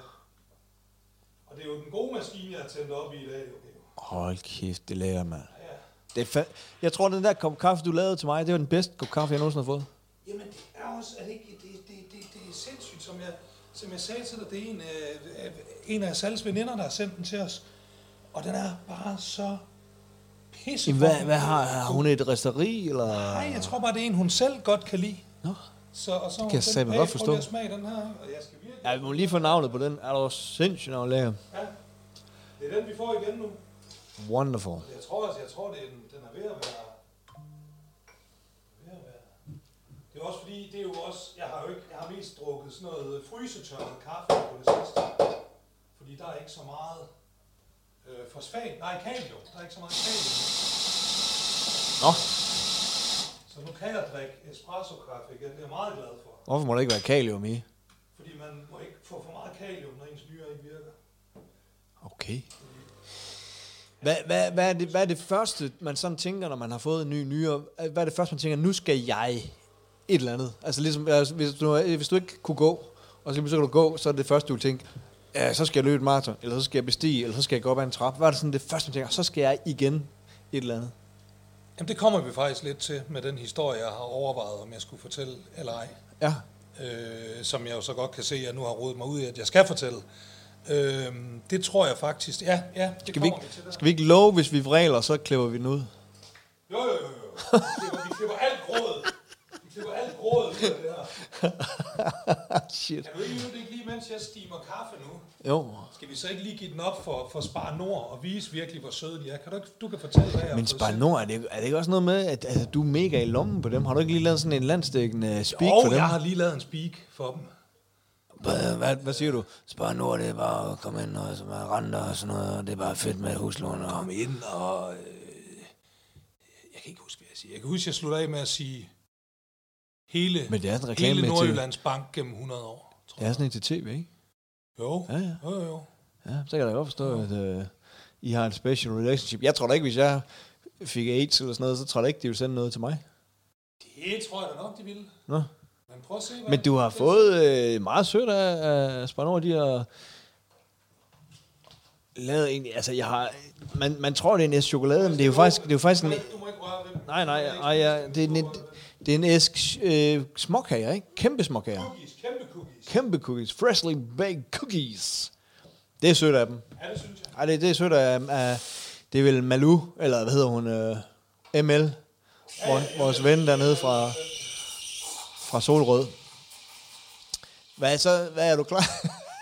Og det er jo den gode maskine, jeg har tændt op i dag. Okay.
Hold kæft, det lærer man. Ja. Jeg tror, den der kop kaffe, du lavede til mig, det var den bedste kop kaffe, jeg nogensinde har fået.
Jamen, det er også... Er det ikke... Det er sindssygt, som jeg sagde til dig. Det er en af Salles veninder, der har sendt den til os. Og den er bare så...
Hvad har hun et resteri, eller?
Nej, jeg tror bare, det er en, hun selv godt kan lide.
Nå.
Så
kan jeg simpelthen godt forstå.
Jeg smage den her, og jeg skal virkelig...
Ja, vi må lige få navnet på den. Er der sindssygt navn lager?
Ja, det er den, vi får igen nu.
Wonderful.
Jeg tror, den er ved at være... Det er også fordi, det er jo også... Jeg har mest drukket sådan noget frysetørret kaffe på det sidste. Fordi der er ikke så meget... fosfat. Nej, kalium. Der er ikke så meget kalium.
Nå.
Så nu kan jeg drikke espresso-kaffe igen. Det er jeg meget glad for.
Hvorfor må der ikke være kalium i?
Fordi man må ikke få for meget kalium, når ens nyrer ikke virker.
Okay. Hvad er det første, man sådan tænker, når man har fået en ny nyre? Hvad er det første, man tænker, nu skal jeg et eller andet? Altså ligesom, hvis du ikke kunne gå, og så kan du gå, så er det første, du tænker, ja, så skal jeg løbe et maraton, eller så skal jeg bestige, eller så skal jeg gå op ad en trappe. Hvad er det sådan det første, man tænker, så skal jeg igen et eller andet?
Jamen det kommer vi faktisk lidt til med den historie, jeg har overvejet, om jeg skulle fortælle eller ej.
Ja.
Som jeg jo så godt kan se, at jeg nu har rodet mig ud i, at jeg skal fortælle. Det tror jeg faktisk, ja, det kommer vi til.
Skal vi ikke love, hvis vi vræler, så klipper vi den ud?
Jo. Vi klipper alt grådet. Vi klipper alt grådet ud af det her.
Shit.
Kan du ikke lige, mens jeg stimer kaffe nu?
Jo.
Skal vi så ikke lige give den op for Spar Nord og vise virkelig, hvor søde de er? Du kan fortælle, hvad jeg
Men Spar Nord, er det ikke også noget med, at du er mega i lommen på dem? Har du ikke lige lavet sådan en landsdækkende speak for dem?
Jeg har lige lavet en speak for dem.
Hvad siger du? Spar Nord, det er bare at komme ind og renter og sådan noget, og det er bare fedt med huslån.
Kom ind og... jeg kan ikke huske, hvad jeg siger. Jeg kan huske, jeg slutter af med at sige hele Nordjyllands Bank gennem 100 år.
Det er sådan en til tv, ikke?
Jo.
Ja. Ja, så kan jeg da godt forstå, at I har en special relationship. Jeg tror da ikke, hvis jeg fik AIDS eller sådan noget, så tror jeg ikke, de ville sende noget til mig.
Det tror jeg da nok, de ville.
Nå.
Men prøv at se,
men du har fået meget sødt af Spar Nord, de har lavet egentlig, altså man tror, det er en æske chokolade, men det er jo faktisk en...
Du må ikke røre ved dem.
Nej, det er en æske småkager, ikke? Kæmpe småkager. Kæmpe cookies. Freshly baked cookies. Det er sødt af dem.
Ja, det synes jeg.
Ej, det er sødt af... Det er vel Malou, eller hvad hedder hun? ML. Vores ven dernede fra Solrød. Hvad er du klar?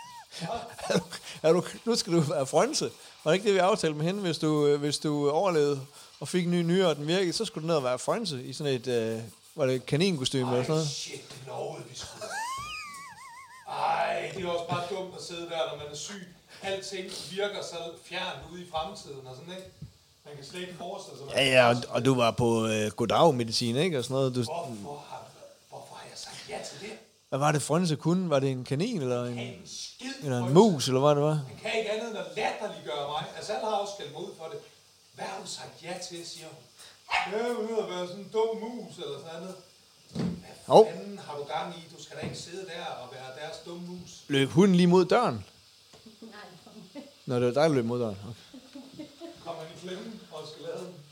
Nu skal du være frønse. Var det ikke det, vi aftalte med hende? Hvis du overlevede og fik en ny nyere, og den virkede, så skulle du ned og være frønse i sådan et... var det kaninkostyme eller sådan noget?
Shit, det lovede vi sgu. Ej, det er også bare dumt at sidde der, når man er syg. Alting virker så fjernt ude i fremtiden og sådan, ikke? Man kan slet ikke forestille sig.
Ja, og du var på goddag-medicin, ikke? Og sådan noget.
Hvorfor har jeg sagt ja til det?
Hvad var det, frønse kunne? Var det en kanin eller
En skid
eller en mus, eller hvad det var?
Han kan ikke andet end at latterliggøre mig. Altså, han har også skældt mig ud for det. Hvad har du sagt ja til, siger hun? Jeg er ude at være sådan en dum mus, eller sådan noget. Hvad fanden har du gang i? Du skal da ikke sidde der og være deres dumme mus.
Løb hunden lige mod døren?
Nej,
Nå, det var dig, der løb mod døren. Okay.
Kom han i klemmen og skal lade den.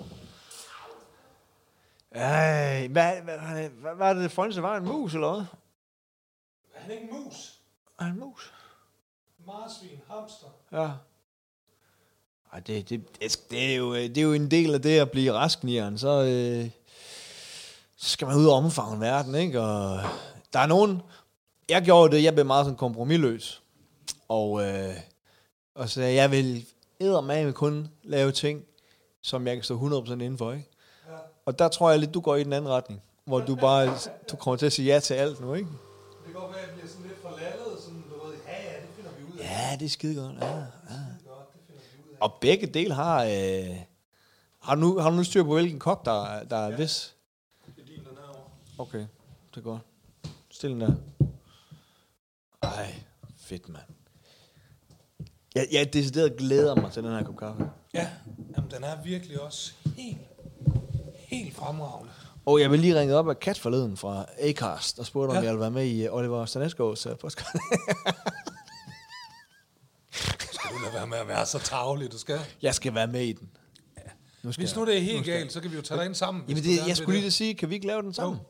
Ej, hvad var det, frønse var? En mus, eller hvad?
Er han ikke en mus?
Er en mus?
Marsvin, hamster.
Ja. Ej, det er jo en del af det at blive rask, Nieren. Så skal man ud og omfavne verden, ikke? Og der er nogen... Jeg gjorde det, jeg blev meget sådan kompromisløs. Og så jeg vil eddermame kun lave ting, som jeg kan stå 100% indenfor, ikke? Ja. Og der tror jeg lidt, du går i den anden retning. Hvor du kommer til at sige ja til alt nu, ikke?
Det kan godt være, at jeg bliver sådan lidt for lallet, sådan, du ved, ja, det finder vi ud af.
Ja, det er skide godt. Ja.
Det finder vi ud af.
Og begge dele har... Har du nu styr på, hvilken kop, der er vis?
Det er din, den herovre.
Okay, det er godt. Stil den der. Ej, fedt, mand. Jeg decideret glæder mig til den her kop kaffe.
Ja, jamen, den er virkelig også helt fremragende.
Og jeg vil lige ringe op af Kat forleden fra Acast, og spurgte, om jeg ville være med i Oliver Staneskovs podcast.
Skal du lade være med at være så tarvelig, du skal?
Jeg skal være med i den.
Hvis nu det er helt galt, så kan vi jo tage dig ind sammen.
Jamen, jeg skulle lige sige, kan vi ikke lave den sammen?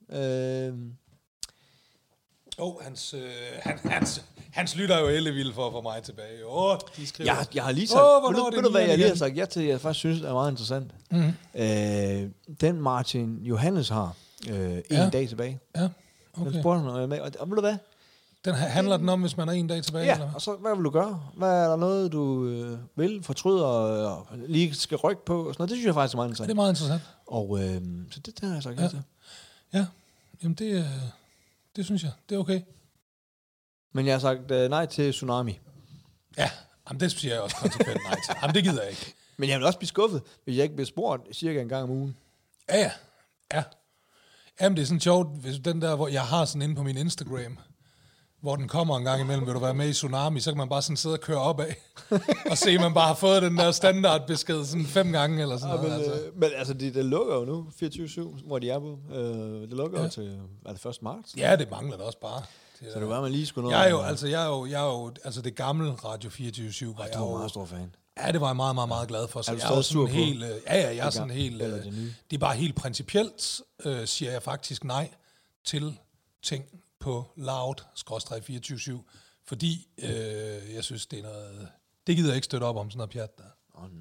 Hans lytter jo ellevildt for at få mig tilbage. De skriver.
Jeg har lige sagt, ved du hvad jeg lige har sagt ja til, jeg faktisk synes er meget interessant. Mm-hmm. Den Martin Johannes har en dag tilbage.
Ja, okay.
Den spurgte han med, og ved du hvad?
Handler den om, hvis man er en dag tilbage?
Ja,
eller hvad?
og så hvad vil du gøre? Hvad er der noget, du vil fortryde og lige skal rykke på? Og sådan noget? Det synes jeg faktisk er meget interessant.
Det er meget interessant.
Og så det har jeg sagt ja til.
Ja, jamen det synes jeg. Det er okay.
Men jeg har sagt nej til Tsunami.
Ja, jamen det siger jeg også konsekvent nej til. Jamen det gider jeg ikke.
Men jeg vil også blive skuffet, hvis jeg ikke bliver spurgt cirka en gang om ugen.
Ja. Jamen det er sådan sjovt, hvis den der, hvor jeg har sådan inde på min Instagram, hvor den kommer en gang imellem, vil du være med i Tsunami, så kan man bare sådan sidde og køre op af, og se, at man bare har fået den der standardbesked sådan 5 gange eller sådan noget.
Men altså, det lukker jo nu, 24/7, hvor de er på. Det lukker jo til, er det 1. marts?
Ja, det mangler det også bare.
Så det var, man lige skulle nå.
Jeg er jo, det gamle Radio 24/7.
Du er meget stor fan.
Ja, det var jeg meget, meget, meget glad for. Så
er du
jeg er
sur
sådan helt, jeg er sådan helt,
det
er bare helt principielt, siger jeg faktisk nej til ting på loud/24/7, fordi jeg synes, det er noget, det gider jeg ikke støtte op om sådan noget pjat der.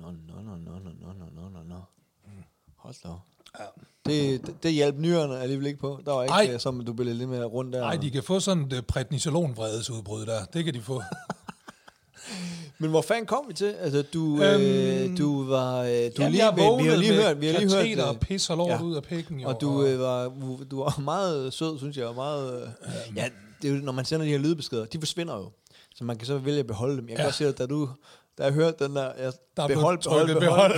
Nå. Hold da. Ja. Det hjalp nyrerne alligevel ikke på. Der var ikke, som du blev lidt mere rundt der.
Nej, de kan få sådan et prednisolon-vredesudbrud der. Det kan de få.
Men hvor fanden kom vi til? Altså, du var...
vi har lige hørt
kateter
og pis og lort ud af pikken. Jo,
og du var meget sød, synes jeg. Og meget, ja, det er jo, når man sender de her lydbeskeder, de forsvinder jo. Så man kan så vælge at beholde dem. Jeg kan også sige, at da jeg hørte den der... behold.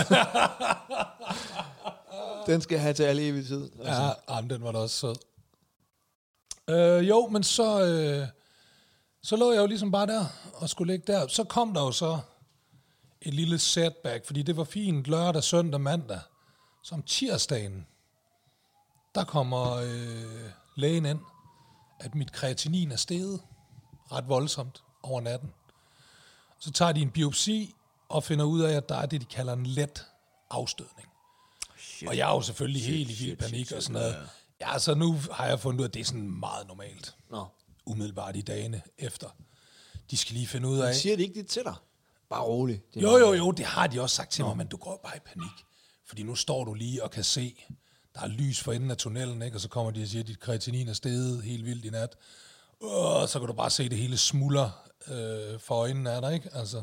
Den skal jeg have til alle evig tid. Altså.
Ja, den var da også sød. Jo, men så lå jeg jo ligesom bare der og skulle ligge der. Så kom der jo så et lille setback, fordi det var fint lørdag, søndag, mandag. Så om tirsdagen, der kommer lægen ind, at mit kreatinin er steget ret voldsomt over natten. Så tager de en biopsi og finder ud af, at der er det, de kalder en let afstødning. Shit. Og jeg er jo selvfølgelig helt i vild panik og sådan noget. Ja, så nu har jeg fundet ud af, at det er sådan meget normalt.
Nå.
umiddelbart i dagene efter. De skal lige finde ud af...
Siger de ikke det til dig? Bare rolig.
Jo, det har de også sagt til mig, men du går bare i panik. Fordi nu står du lige og kan se, der er lys for enden af tunnelen, ikke? Og så kommer de og siger, at dit kreatinin er steget helt vildt i nat. Så kan du bare se, det hele smuldrer for øjnene af dig, ikke? Altså,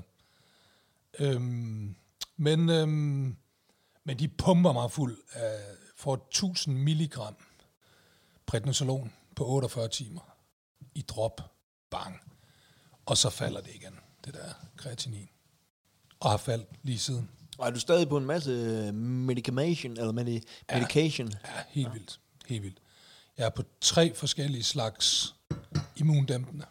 men de pumper mig fuld af for 1000 milligram prednisolon på 48 timer i drop, bang, og så falder det igen, det der kreatinin, og har faldt lige siden.
Og er du stadig på en masse medication, eller medication?
Ja, helt vildt. Jeg er på 3 forskellige slags immundæmpende,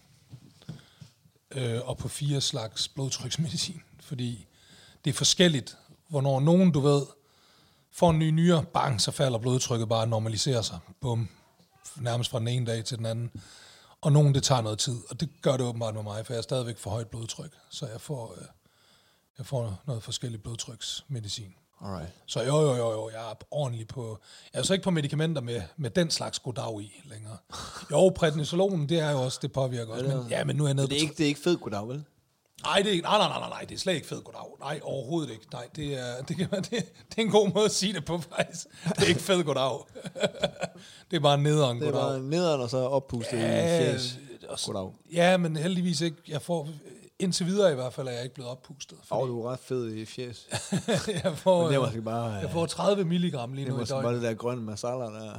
og på 4 slags blodtryksmedicin, fordi det er forskelligt, hvornår nogen, du ved, får en ny nyre, bang, så falder blodtrykket bare og normaliserer sig, bum, nærmest fra den ene dag til den anden. Og nogen, det tager noget tid, og det gør det åbenbart med mig, for jeg er stadigvæk for højt blodtryk, så jeg får noget forskelligt blodtryksmedicin.
Alright.
Så jo, jeg er ordentlig på... Jeg er så ikke på medicamenter med den slags goddag i længere. Jo, prednisolonen, det er jo også, det påvirker også. Men nu er jeg nede på...
Det er ikke fed goddag, vel?
Nej, det er slet ikke fed goddag. Nej, overhovedet ikke. Nej, det er en god måde at sige det på, faktisk. Det er ikke fed goddag. Det er bare nederen goddag.
Det er bare nederen, og så oppustet i fjæs. Goddag.
Ja, men heldigvis ikke. Jeg får... Indtil videre i hvert fald er jeg ikke blevet oppustet.
Du er ret fed i fjæs.
jeg får 30 milligram lige nu i døgnet.
Det var det der grønne masala der.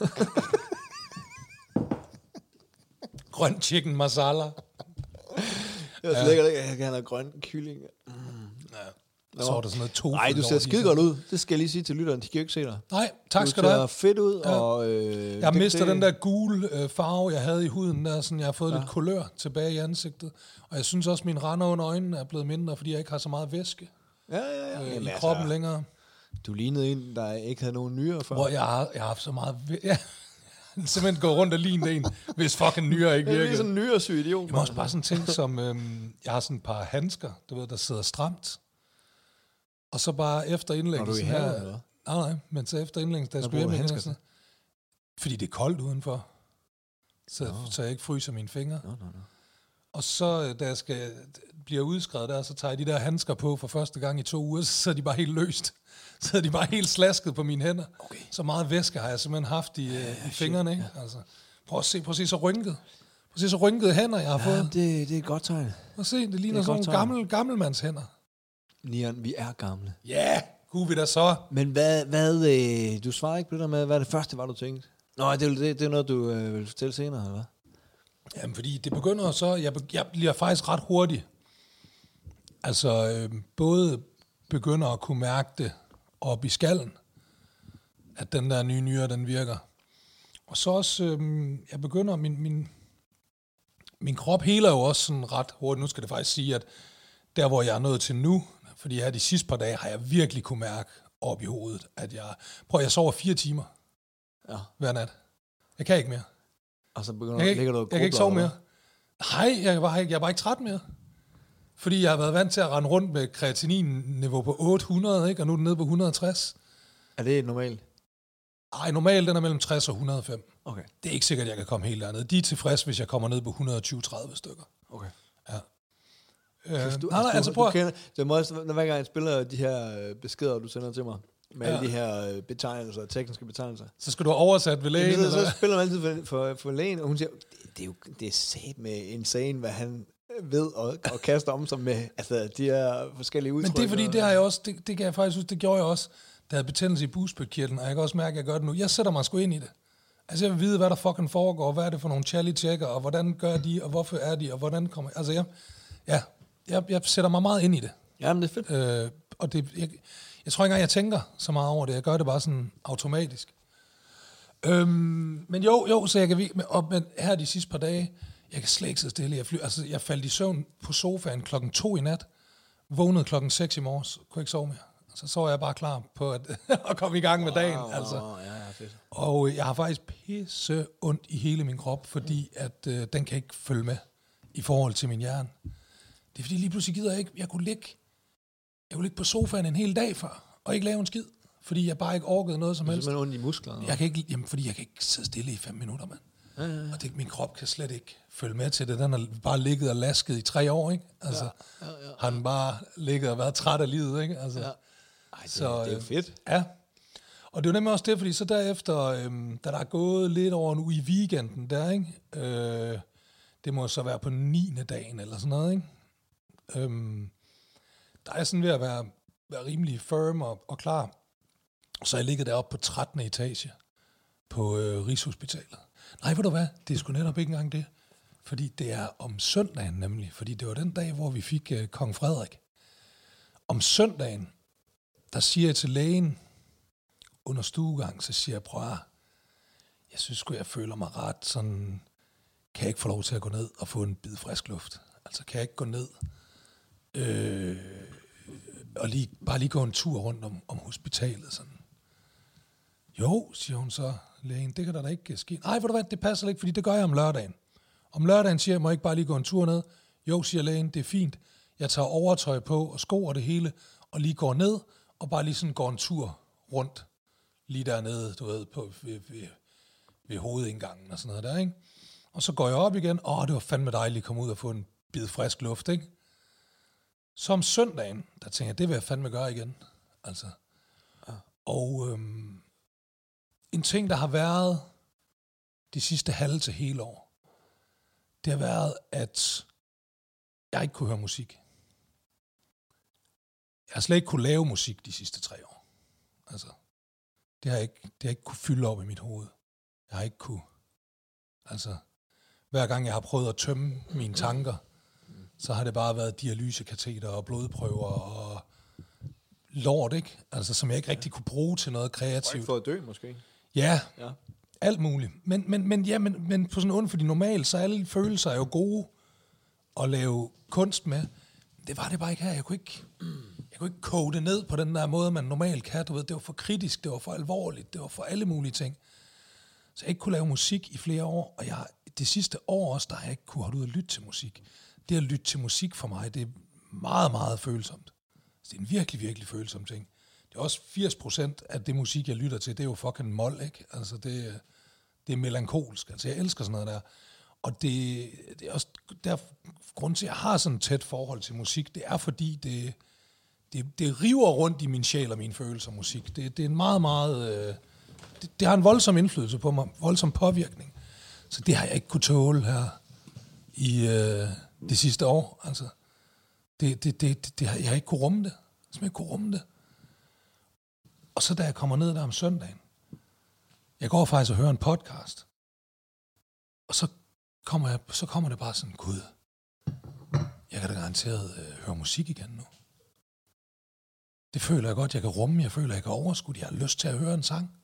Grøn chicken masala.
Det var lækkert, jeg kan have grøn kylling.
Ja. Så er der sådan noget tofu.
Nej, du ser skide godt ud. Det skal jeg lige sige til lytteren. De kan jo ikke se dig.
Nej, tak skal du have.
Du ser fedt ud.
Ja.
Og,
jeg mister den der gule farve, jeg havde i huden. Der, sådan, jeg har fået lidt kulør tilbage i ansigtet. Og jeg synes også, at mine render under øjnene er blevet mindre, fordi jeg ikke har så meget væske i kroppen længere.
Du lignede en, der ikke havde nogen nyere før.
Hvor jeg har haft så meget... simpelthen gå rundt og ligne en, hvis fucking nyere ikke virker.
Det er sådan en nyresyg idiot.
Jeg må også bare sådan ting som... jeg har sådan et par handsker, du ved, der sidder stramt. Og så bare efter indlæggelsen
her... Eller?
Nej, men så efter indlæggelsen, da jeg skulle hjem igen, sådan, fordi det er koldt udenfor, så jeg ikke fryser mine fingre.
No.
Og så, da jeg bliver udskrevet der, så tager jeg de der handsker på for første gang i 2 uger, så er de bare helt løst. Så er de bare helt slasket på mine hænder. Okay. Så meget væske har jeg simpelthen haft i fingrene, ikke? Altså, prøv at se så rynket. Prøv at se så rynkede hænder, jeg har fået.
Det er et godt tegn.
Prøv at se, det ligner sådan nogle gammelmands hænder.
Nian, vi er gamle.
Ja, kunne vi da så.
Men hvad du svarer ikke på det der med, hvad det første var, du tænkte? Nå, det er noget, du vil fortælle senere, eller hvad?
Jamen, fordi det begynder så, jeg bliver faktisk ret hurtig. Altså, både begynder at kunne mærke det op i skallen, at den der nye nyre, den virker. Og så også, jeg begynder, min krop heler jo også sådan ret hurtigt. Nu skal det faktisk sige, at der, hvor jeg er nået til nu, fordi her de sidste par dage, har jeg virkelig kunne mærke op i hovedet, at jeg sover 4 timer hver nat. Jeg kan ikke mere.
Og så ligger du og
jeg kan ikke sove mere. Nej, jeg er bare ikke træt mere. Fordi jeg har været vant til at rende rundt med kreatininniveau på 800, ikke? Og nu er den nede på 160.
Er det normalt?
Nej, normalt den er mellem 60 og 105.
Okay.
Det er ikke sikkert, at jeg kan komme helt dernede. De er tilfredse, hvis jeg kommer ned på 120-30 stykker.
Okay.
Ja.
Du kender, det må også, hver gang jeg spiller de her beskeder, du sender til mig, med alle de her betegnelser, tekniske betegnelser.
Så skal du have oversat ved lægen?
Så spiller man altid for lægen, og hun siger, det er sat med insane, hvad han ved og kaster om sig med altså, de her forskellige udtryk.
Men det er fordi, det har jeg også, det kan jeg faktisk huske, det gjorde jeg også, der havde betændelse i bugspytkirtlen, og jeg kan også mærke, at jeg gør det nu. Jeg sætter mig sgu ind i det. Altså, jeg vil vide, hvad der fucking foregår, hvad er det for nogle Charlie-tjekker, og hvordan gør de, og hvorfor er de, og hvordan kommer... Altså, jeg sætter mig meget ind i det.
Jamen, det er fedt.
Og det, jeg tror ikke engang, jeg tænker så meget over det. Jeg gør det bare sådan automatisk. Men jo, så jeg kan... Men her de sidste par dage, jeg kan slet ikke sidde stille. Jeg faldt i søvn på sofaen 2:00 i nat, vågnede 6:00 i morges, kunne ikke sove mere. Så var jeg bare klar på at komme i gang med dagen. Altså.
Fedt.
Og jeg har faktisk pisse ondt i hele min krop, fordi at den kan ikke følge med i forhold til min hjerne. Det er fordi lige pludselig gider jeg ikke. Jeg kunne ligge på sofaen en hel dag før, og ikke lave en skid, fordi jeg bare ikke orkede noget som helst.
Det er simpelthen ondt i musklerne.
Fordi jeg kan ikke sidde stille i 5 minutter, mand. Og min krop kan slet ikke følge med til det. Den har bare ligget og lasket i 3 år, ikke? Altså, har den bare ligget og været træt af livet, ikke? Altså,
det er jo fedt.
Ja. Og det er jo nemlig også det, fordi så derefter, da der er gået lidt over en uge i weekenden der, ikke? Det må så være på 9. dagen eller sådan noget, ikke? Der er sådan ved at være rimelig firm og klar. Så jeg ligger deroppe på 13. etage på Rigshospitalet. Nej, ved du hvad? Det er sgu netop ikke engang det. Fordi det er om søndagen nemlig. Fordi det var den dag, hvor vi fik kong Frederik. Om søndagen, der siger jeg til lægen under stuegang, så siger jeg, prøv at, jeg synes sgu, jeg føler mig ret sådan, kan jeg ikke få lov til at gå ned og få en bid frisk luft? Altså, kan jeg ikke gå ned og bare lige gå en tur rundt om hospitalet sådan? Jo, siger hun så, lægen, det kan der da ikke ske. Nej, ved du hvad, det passer ikke, fordi det gør jeg om lørdagen. Om lørdagen siger jeg, må jeg ikke bare lige gå en tur ned? Jo, siger lægen, det er fint. Jeg tager overtøj på og sko og det hele, og lige går ned, og bare lige sådan går en tur rundt, lige dernede, du ved, ved hovedindgangen og sådan noget der, ikke? Og så går jeg op igen, det var fandme dejligt at komme ud og få en bid frisk luft, ikke? Så om søndagen, der tænker jeg, det vil jeg fandme gøre igen, altså. Og en ting, der har været de sidste halve til hele år, det har været, at jeg ikke kunne høre musik. Jeg har slet ikke kunne lave musik de sidste 3 år. Altså, det har jeg ikke kunne fylde op i mit hoved. Jeg har ikke kunne. Altså, hver gang jeg har prøvet at tømme mine tanker, så har det bare været dialysekateter og blodprøver og lort, ikke? Altså, som jeg ikke rigtig kunne bruge til noget kreativt.
Ikke for at dø, måske?
Ja. Alt muligt. Men på sådan en fordi normalt, så alle følelser er jo gode at lave kunst med. Det var det bare ikke her. Jeg kunne ikke koge det ned på den der måde, man normalt kan. Du ved, det var for kritisk, det var for alvorligt, det var for alle mulige ting. Så jeg ikke kunne lave musik i flere år, og det sidste år også, der har jeg ikke kunne holde ud og lytte til musik. Det at lytte til musik for mig, det er meget, meget følsomt. Det er en virkelig, virkelig følsom ting. Det er også 80% af det musik, jeg lytter til, det er jo fucking mol, ikke? Altså, det er melankolsk. Altså, jeg elsker sådan noget der. Og det er også der grund til, at jeg har sådan et tæt forhold til musik, det er fordi, det river rundt i min sjæl og mine følelser musik. Det er en meget, meget... Det har en voldsom indflydelse på mig, voldsom påvirkning. Så det har jeg ikke kunne tåle her i det sidste år. Altså, jeg har ikke kunne rumme det. Jeg ikke kunne rumme det. Og så da jeg kommer ned der om søndagen, jeg går faktisk og hører en podcast, og så kommer det bare sådan, Gud, jeg kan da garanteret høre musik igen nu. Det føler jeg godt, jeg kan rumme, jeg føler, jeg kan overskue, jeg har lyst til at høre en sang.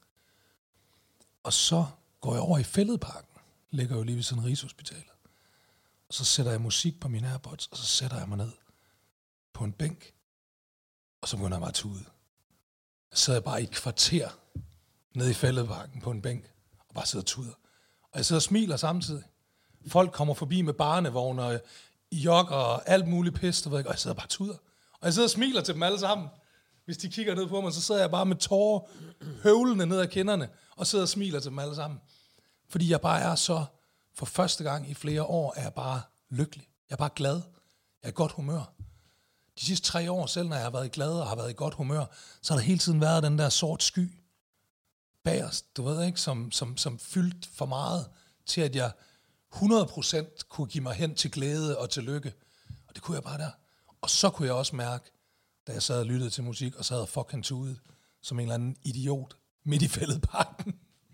Og så går jeg over i Fælledparken, ligger jo lige ved sådan Rigshospitalet, og så sætter jeg musik på mine AirPods, og så sætter jeg mig ned på en bænk, og så begynder jeg bare at tude. Jeg sidder bare i et kvarter nede i Fælledparken på en bænk, og bare sidder og tuder. Og jeg sidder og smiler samtidig. Folk kommer forbi med barnevogn og jogger og alt muligt pis, og jeg sidder bare og tuder. Og jeg sidder og smiler til dem alle sammen. Hvis de kigger ned på mig, så sidder jeg bare med tårer høvlende ned ad kinderne, og sidder og smiler til dem alle sammen. Fordi jeg bare er så, for første gang i flere år, er jeg bare lykkelig. Jeg er bare glad. Jeg er i godt humør. De sidste 3 år, selv når jeg har været glad og har været i godt humør, så har der hele tiden været den der sort sky bag os, du ved ikke, som fyldt for meget til, at jeg 100% kunne give mig hen til glæde og til lykke. Og det kunne jeg bare der. Og så kunne jeg også mærke, da jeg sad og lyttede til musik, og sad og fucking tudet, som en eller anden idiot midt i Fælledparken.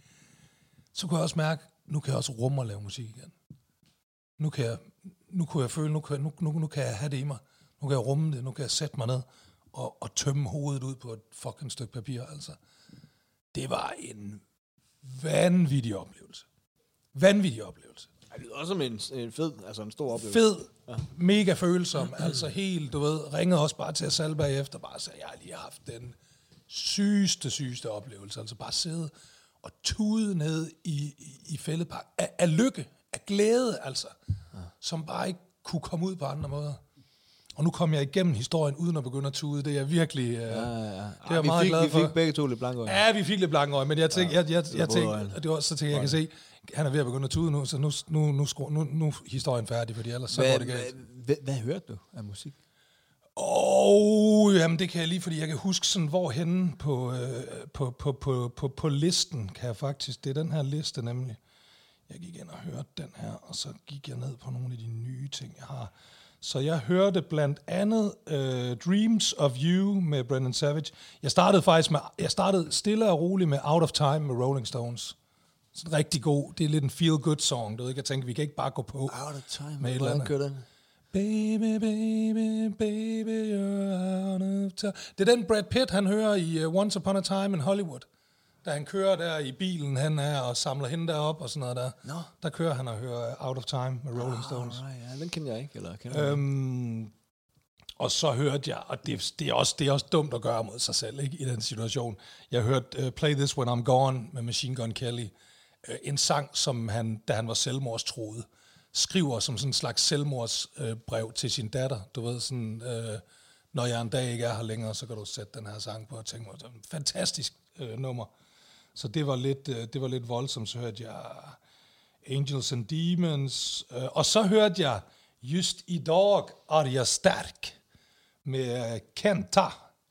Så kunne jeg også mærke, nu kan jeg også rumme og lave musik igen. Nu kunne jeg føle, nu kan jeg have det i mig. Nu kan jeg rumme det, nu kan jeg sætte mig ned og tømme hovedet ud på et fucking stykke papir, altså. Det var en vanvittig oplevelse. Vanvittig oplevelse.
Det lyder også som en fed, altså en stor oplevelse.
Fed, ja. Mega følsom, altså helt, du ved, ringede også bare til Asal bagefter, bare sagde, jeg har lige haft den sygeste oplevelse, altså bare sidde og tude ned i Fælledpark af lykke, af glæde, altså, som bare ikke kunne komme ud på andre måder. Og nu kom jeg igennem historien uden at begynde at tude. Det er jeg virkelig det er jeg meget glad for.
Vi fik begge to lidt blanke øjne.
Ja, vi fik lidt blanke øjne, men jeg tænkte, så tænkte jeg kan se, Han er ved at begynde at tude nu, så nu er historien færdig, fordi ellers så går det galt.
Hvad hørte du af musik?
Jamen det kan jeg lige, fordi jeg kan huske sådan, hvorhenne på listen, kan jeg faktisk. Det er den her liste nemlig. Jeg gik ind og hørte den her, og så gik jeg ned på nogle af de nye ting, jeg har. Så jeg hørte blandt andet Dreams of You med Brendan Savage. Jeg startede stille og roligt med Out of Time med Rolling Stones. Sådan rigtig god. Det er lidt en feel-good song. Du ved ikke, jeg tænker, vi kan ikke bare gå på.
Out of Time.
Med et eller andet.
Den?
Baby, baby, baby, you're out of time. Det er den Brad Pitt, han hører i Once Upon a Time in Hollywood. Da han kører der i bilen, han er og samler hende derop og sådan noget der.
No.
Der kører han og hører Out of Time med Rolling Stones.
Right, ja, den kender jeg ikke. Eller kender
og så hørte jeg, og det er også dumt at gøre mod sig selv, ikke, i den situation. Jeg hørte Play This When I'm Gone med Machine Gun Kelly. En sang, som han, da han var selvmordstruet, skriver som sådan en slags selvmordsbrev til sin datter. Du ved, sådan, når jeg en dag ikke er her længere, så kan du sætte den her sang på og tænke mig, det er en fantastisk nummer. Så det var lidt voldsomt. Så hørte jeg Angels and Demons, og så hørte jeg Just i dag er jeg stærk med Kenta,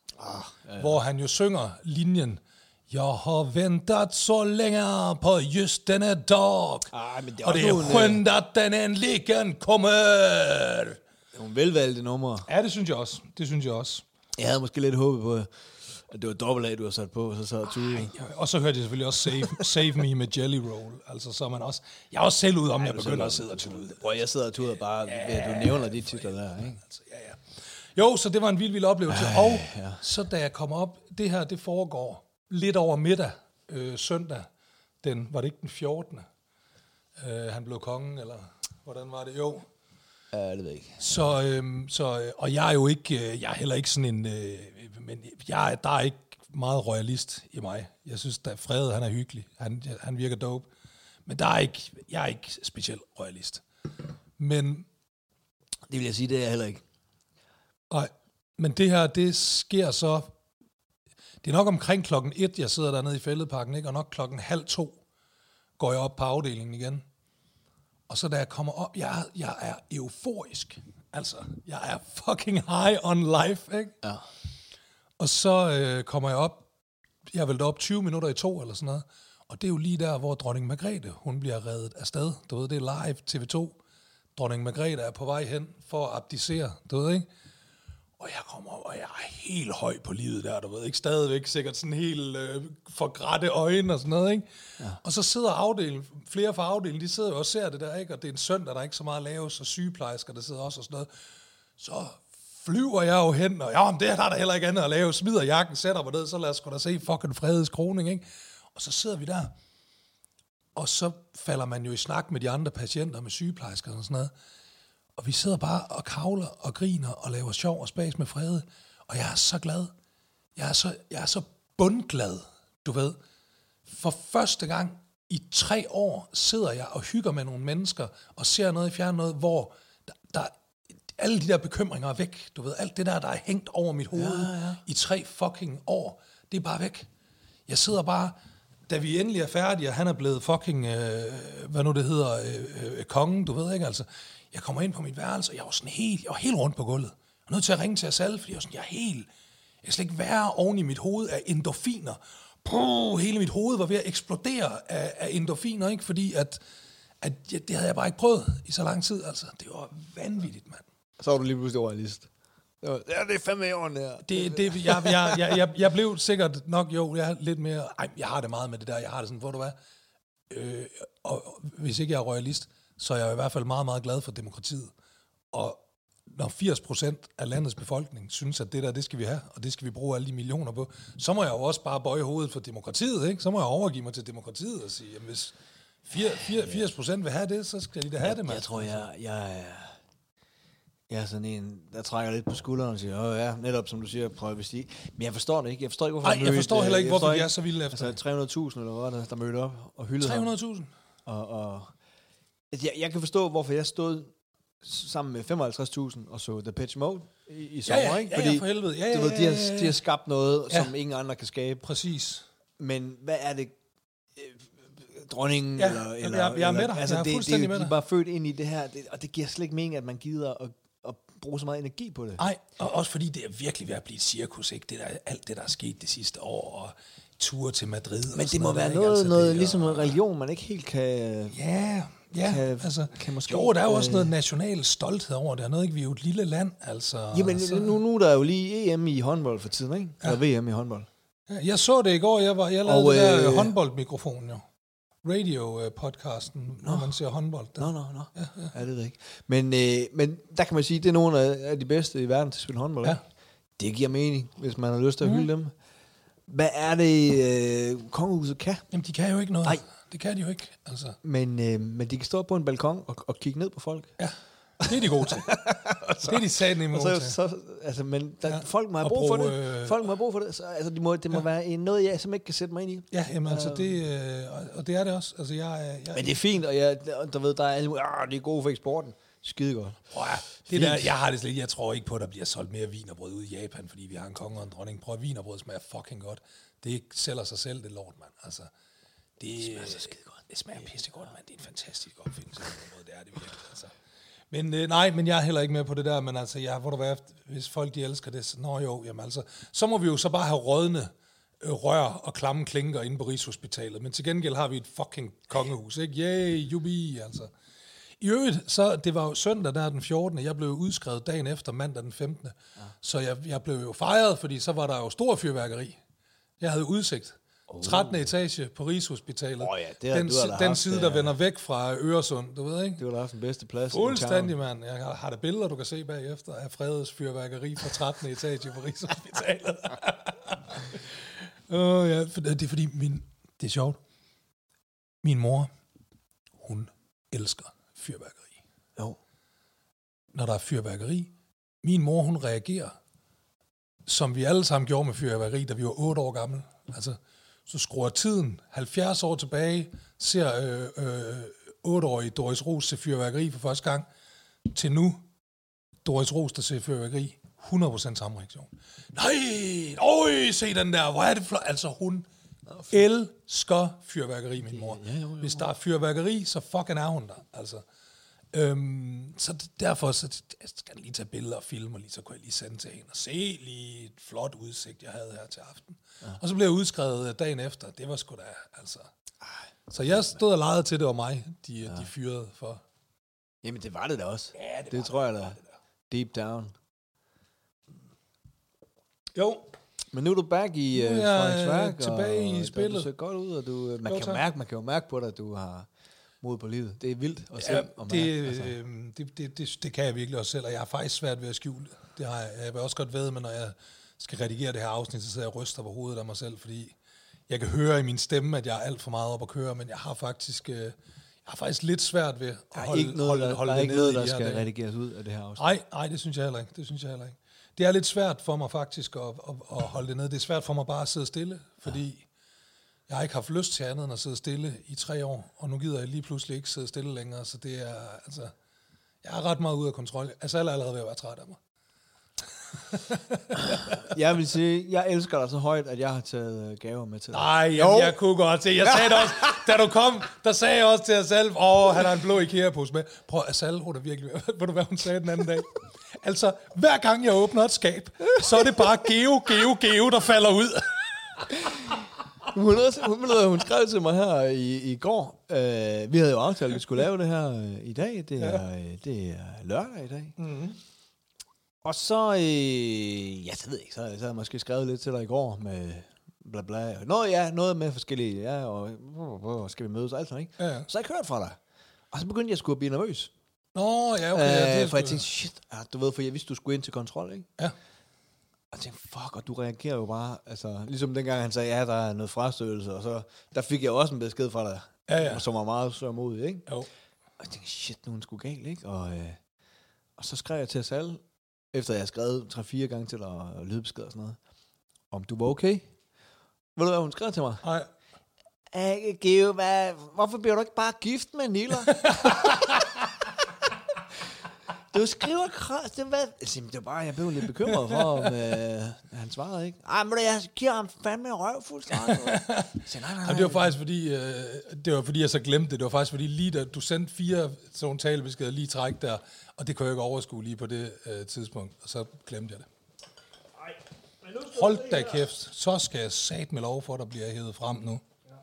hvor han jo synger linjen, jeg har ventet så længe på just denne dag, og det er skønt, at den endelig kommer.
Det er nogle velvalgte numre.
Ja, det synes jeg også.
Jeg havde måske lidt håbet på, at det var dobbelt A, du har sat på, og så sad tude.
Og så hørte jeg selvfølgelig også Save Me med Jelly Roll. Altså, så er man også... Jeg er også selv ud, om jeg begynder at sidde og tude.
Prøv, jeg sidder og tuder bare, ved at du nævner de titler der, ikke?
Altså, ja. Jo, så det var en vild oplevelse. Og så da jeg kom op, det her, det foregår lidt over middag, søndag. Var det ikke den 14. Han blev kongen, eller hvordan var det? Jo.
Ja, det ved jeg ikke.
Og jeg er jo ikke, jeg er heller ikke sådan en, men der er ikke meget royalist i mig. Jeg synes, at Frede, han er hyggelig. Han virker dope. Men jeg er ikke specielt royalist. Men...
Det vil jeg sige, det er jeg heller ikke.
Nej, men det her, det sker så... Det er nok omkring 1:00, jeg sidder dernede i Fælledparken, ikke? Og nok 1:30 går jeg op på afdelingen igen. Og så da jeg kommer op, jeg er euforisk. Altså, jeg er fucking high on life, ikke?
Ja.
Og så kommer jeg op, jeg er vel op 20 minutter i 2 eller sådan noget. Og det er jo lige der, hvor dronning Margrethe, hun bliver reddet afsted. Du ved, det er live TV2. Dronning Margrethe er på vej hen for at abdicere, du ved, ikke? Og jeg kommer op, og jeg er helt høj på livet der, du ved, ikke? Stadigvæk sikkert sådan helt forgrætte øjne og sådan noget, ikke? Ja. Og så sidder flere fra afdelingen, de sidder jo og ser det der, ikke? Og det er en søndag, der er ikke så meget laves, og sygeplejersker, der sidder også og sådan noget. Så flyver jeg jo hen, og men det er der heller ikke andet at lave, smider jakken, sætter mig ned, så lad os sgu da se fucking Fredes kroning, ikke? Og så sidder vi der, og så falder man jo i snak med de andre patienter, med sygeplejersker og sådan noget. Og vi sidder bare og kavler og griner og laver sjov og spas med Frede. Og jeg er så glad. Jeg er så bundglad, du ved. For første gang i 3 år sidder jeg og hygger med nogle mennesker og ser noget i fjern noget, hvor der alle de der bekymringer er væk. Du ved, alt det der er hængt over mit hoved i 3 fucking år, det er bare væk. Jeg sidder bare, da vi endelig er færdige, og han er blevet fucking, hvad nu det hedder, kongen, du ved ikke, altså. Jeg kommer ind på mit værelse, og jeg var helt rundt på gulvet. Jeg var nødt til at ringe til Asal, fordi jeg kan slet ikke være oven i mit hoved af endorfiner. Hele mit hoved var ved at eksplodere af endorfiner, ikke? Fordi at det havde jeg bare ikke prøvet i så lang tid, altså. Det var vanvittigt, mand.
Så var du lige pludselig royalist. Ja, det er fandme i orden
der. Jeg blev sikkert nok, jeg er lidt mere, jeg har det meget med det der, jeg har det sådan, hvor du er. Og hvis ikke jeg er royalist, så er jeg i hvert fald meget, meget glad for demokratiet. Og når 80% af landets befolkning synes, at det der, det skal vi have, og det skal vi bruge alle de millioner på, så må jeg jo også bare bøje hovedet for demokratiet, ikke? Så må jeg overgive mig til demokratiet og sige, jamen hvis 80% vil have det, så skal de da have det, mand.
Jeg tror, jeg er sådan en, der trækker lidt på skulderen og siger, netop som du siger, prøv at stige. Men jeg forstår det ikke. Jeg forstår ikke, hvorfor
jeg forstår heller ikke, hvorfor de er så vilde efter.
Altså 300.000 eller hvad der mødte op og hyldede
300.000?
Og jeg kan forstå, hvorfor jeg stod sammen med 55.000 og så Depeche Mode i sommer, ikke? Fordi,
for helvede.
De har skabt noget, som ingen andre kan skabe.
Præcis.
Men hvad er det? dronningen,
Ja,
eller
jeg er med dig.
altså,
Jeg er fuldstændig med
de
dig.
er bare født ind i det her, og det giver slet ikke mening, at man gider at bruge så meget energi på det.
Nej, og også fordi det er virkelig ved at blive et cirkus, ikke? Alt det, der er sket det sidste år, og ture til Madrid.
Men
og
det må være
ikke?
noget,
Altså,
noget ligesom noget religion, man ikke helt kan...
Kan
måske,
jo, der er jo også noget national stolthed over det. Er noget, ikke? Vi er jo et lille land, altså.
Jamen, nu er der jo lige EM i håndbold for tiden, ikke? Ja. Eller VM i håndbold.
Ja, jeg så det i går. Jeg lavede det der håndboldmikrofon, jo. Radio-podcasten, hvor man ser håndbold.
Nå. Ja, det ved jeg ikke. Men der kan man sige, det er nogle af de bedste i verden til at spille håndbold.
Ja.
Det giver mening, hvis man har lyst til at hylde dem. Hvad er det, kongehuset kan?
Jamen, de kan jo ikke noget.
Nej.
Det kan de jo ikke, altså.
Men de kan stå på en balkon og kigge ned på folk.
Ja, det er de gode til. Det er de satme gode til.
Men folk må have brug for det. Folk må have brug for det. Så, altså, det må være noget, jeg simpelthen ikke kan sætte mig ind i.
Ja, jamen, altså, og det er det også. Altså,
men det er fint, og der ved, der er alle mulige, det er gode for eksporten. Skide godt.
Det der, jeg har det slet. Jeg tror ikke på, at der bliver solgt mere wienerbrød ud i Japan, fordi vi har en konge og en dronning. Prøv at wienerbrød smager fucking godt. Det sælger sig selv, det lort, mand. Altså, det smager så skide godt. Det smager pissegodt, mand. Det er en fantastisk opfindelse. Det er det virkelig, altså. Men nej, men jeg er heller ikke med på det der, men altså, hvor du var, hvis folk de elsker det, så jamen altså, så må vi jo så bare have rådne rør og klamme klinker inde på Rigshospitalet, men til gengæld har vi et fucking kongehus, ikke? Yay, jubi, altså. I øvrigt, så det var jo søndag der den 14. Jeg blev udskrevet dagen efter mandag den 15. Ja. Så jeg blev jo fejret, fordi så var der jo stor fyrværkeri. Jeg havde udsigt. 13. etage på Rigshospitalet. Den side, der vender væk fra Øresund, du ved, ikke?
Det var da haft den bedste plads.
Fuldstændig, mand. Jeg har der billeder, du kan se bagefter af Fredes fyrværkeri fra 13. etage på Rigshospitalet. Det er fordi, det er sjovt. Min mor, hun elsker fyrværkeri.
Jo.
Når der er fyrværkeri, min mor, hun reagerer, som vi alle sammen gjorde med fyrværkeri, da vi var 8 år gamle. Altså, så skruer tiden 70 år tilbage, ser 8-årige Doris Ros til fyrværkeri for første gang, til nu, Doris Ros, der ser fyrværkeri, 100% samme reaktion. Nej, se den der, hvor er det flot. Altså, hun elsker fyrværkeri, min mor. Hvis der er fyrværkeri, så fucking er hun der. Altså. Så derfor så jeg skal lige tage billeder og filme, og lige, så kunne jeg lige sende til hende og se lige et flot udsigt, jeg havde her til aften. Ja. Og så blev jeg udskrevet dagen efter. Det var sgu da, altså. Så jeg stod og legede til, det var mig, de fyrede for.
Jamen, det var det da også.
Ja,
det tror jeg da. Deep down.
Jo.
Men nu er du back i Frederiksværk,
tilbage i spillet.
Du ser godt ud, og man kan jo mærke på dig, at du har mod på livet. Det er vildt at se og mærke.
Det kan jeg virkelig også selv, og jeg har faktisk svært ved at skjule det. Det har jeg vil også godt ved, men når jeg skal redigere det her afsnit, så sidder jeg og ryster på hovedet af mig selv, fordi jeg kan høre i min stemme, at jeg er alt for meget op at køre, men jeg har faktisk lidt svært ved at holde det nede.
Der er ikke noget, der skal redigeres ud af det her afsnit.
Nej, det synes jeg heller ikke. Det er lidt svært for mig faktisk at holde det nede. Det er svært for mig bare at sidde stille, fordi jeg har ikke haft lyst til andet end at sidde stille i 3 år, og nu gider jeg lige pludselig ikke sidde stille længere, så det er, altså, jeg er ret meget ude af kontrol. Altså, jeg er allerede ved at være træt af mig.
Jeg vil sige, jeg elsker dig så højt, at jeg har taget gaver med til dig.
Nej, jeg kunne godt se. Jeg sagde det også, da du kom, der sagde jeg også til Asal, han har en blå IKEA-pose med. Prøv, Asal, hun er virkelig, ved du hvad hun sagde den anden dag? Altså, hver gang jeg åbner et skab, så er det bare geo, der falder ud.
Hun skrev til mig her i går. Vi havde jo aftalt, at vi skulle lave det her i dag. Det er lørdag i dag. Mm-hmm. Og så, så ved jeg ikke, så har jeg måske skrevet lidt til dig i går med bla bla. Noget med forskellige, og hvor skal vi mødes og alt sådan, ikke? Ja. Så har jeg ikke hørt fra dig. Og så begyndte jeg sgu at blive nervøs.
Nå, ja, okay.
For jeg tænkte, shit, du ved, for jeg vidste, du skulle ind til kontrol, ikke?
Ja.
Og jeg tænkte, fuck, og du reagerer jo bare, altså, ligesom dengang han sagde, ja, der er noget frastødelse, og så, der fik jeg også en besked fra dig, som var meget sørmodig, ikke?
Jo.
Og jeg tænkte, shit, nu er han sgu galt, ikke? Og så skrev jeg til Asal, efter jeg havde skrevet 3-4 gange til dig, og lydbesked og sådan noget, om du var okay. Ved du, hvad hun skrev til mig?
Nej.
Geo, hvorfor bliver du ikke bare gift med Nilla? Du skriver det var bare, jeg blev lidt bekymret for, om han svarede ikke. Ej, men jeg giver ham fandme røv fuldstændig.
Det var faktisk fordi, jeg så glemte det. Det var faktisk fordi, lige da du sendte 4 sådan nogle talebeskeder lige træk der, og det kunne jeg ikke overskue lige på det tidspunkt, og så glemte jeg det. Hold da kæft, så skal jeg satme lov for, der bliver hævet frem nu.
Ja.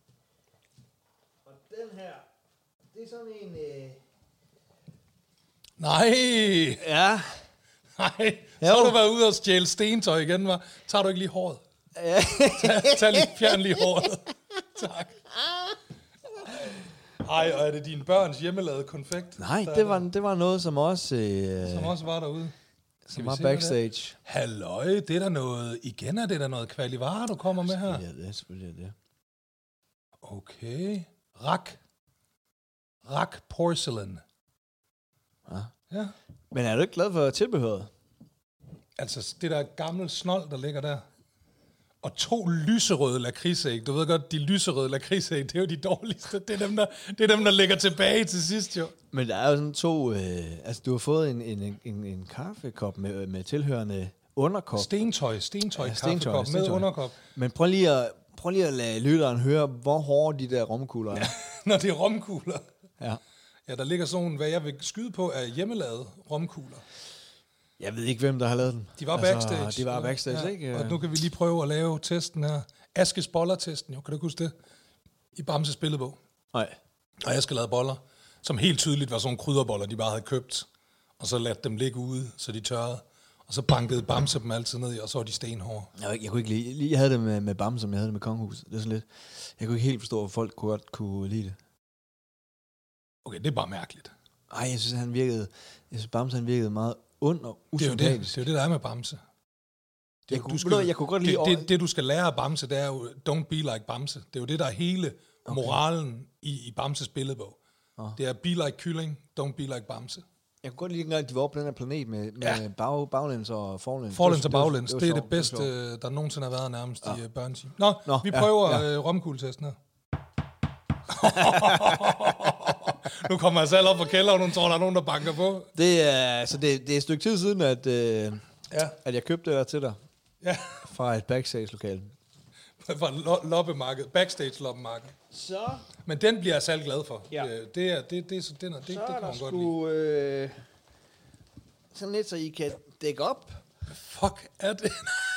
Og den her, det er sådan en...
Nej!
Ja.
Nej, så har du været ude og stjæle stentøj igen, hva'? Tager du ikke lige håret?
Ja.
Tag lige, fjern lige håret. Tak. Ej, og er det dine børns hjemmelavede konfekt?
Nej, det var noget, som også...
som også var derude.
Som var backstage.
Halløj, det er der noget... Igen er det der noget kvalivare, du kommer med her?
Ja, selvfølgelig er det.
Okay. Rak porcelain. Ja.
Men er du ikke glad for tilbehøret?
Altså, det der gamle snold, der ligger der. Og 2 lyserøde lakridsæg. Du ved godt, de lyserøde lakridsæg, det er jo de dårligste. Det er dem, der ligger tilbage til sidst, jo.
Men der er jo sådan 2... altså, du har fået en kaffekop med tilhørende underkop.
Stentøj kaffekop med underkop.
Men prøv lige at lade lytteren høre, hvor hårde de der romkugler er.
Når det er romkugler.
Ja.
Ja, der ligger sådan, hvad jeg vil skyde på, er hjemmelavede romkugler.
Jeg ved ikke, hvem der har lavet den.
De var backstage.
De var backstage, ja. Ikke?
Og nu kan vi lige prøve at lave testen her. Askes boller-testen, jo. Kan du huske det? I Bamses billedbog.
Nej.
Og jeg skal lave boller, som helt tydeligt var sådan nogle krydderboller, de bare havde købt. Og så ladt dem ligge ude, så de tørrede. Og så bankede Bamse dem altid ned i, og så var de stenhårde.
Jeg kunne ikke lide. Jeg havde det med Bamse, som jeg havde det med Kongehuset. Det er sådan lidt. Jeg kunne ikke helt forstå, at folk godt kunne lide det.
Okay, det er bare mærkeligt.
Ej, jeg synes, Bamse virkede meget ond og usympatisk.
Det er jo det, der er med Bamse.
Jeg kunne godt lide...
Det, du skal lære af Bamse, det er jo, don't be like Bamse. Det er jo det, der er hele moralen i Bamses billedbog. Det er be like kylling, don't be like Bamse.
Jeg kunne godt lide, at de var på den her planet med baglæns og forlæns.
Forlæns og baglæns, det er det bedste, der nogensinde har været nærmest i børneteam. Nå, vi prøver romkugletesten her. Nu kommer jeg selv op fra kælderen, og nu tror, der er nogen, der banker på.
Det er et stykke tid siden, at jeg købte det der til dig. Ja. Fra et backstage-lokale.
Fra loppemarked, backstage-loppemarked.
Så.
Men den bliver jeg selv glad for.
Ja.
Det kan man godt lide.
Sådan lidt, så I kan dække op.
Fuck er det?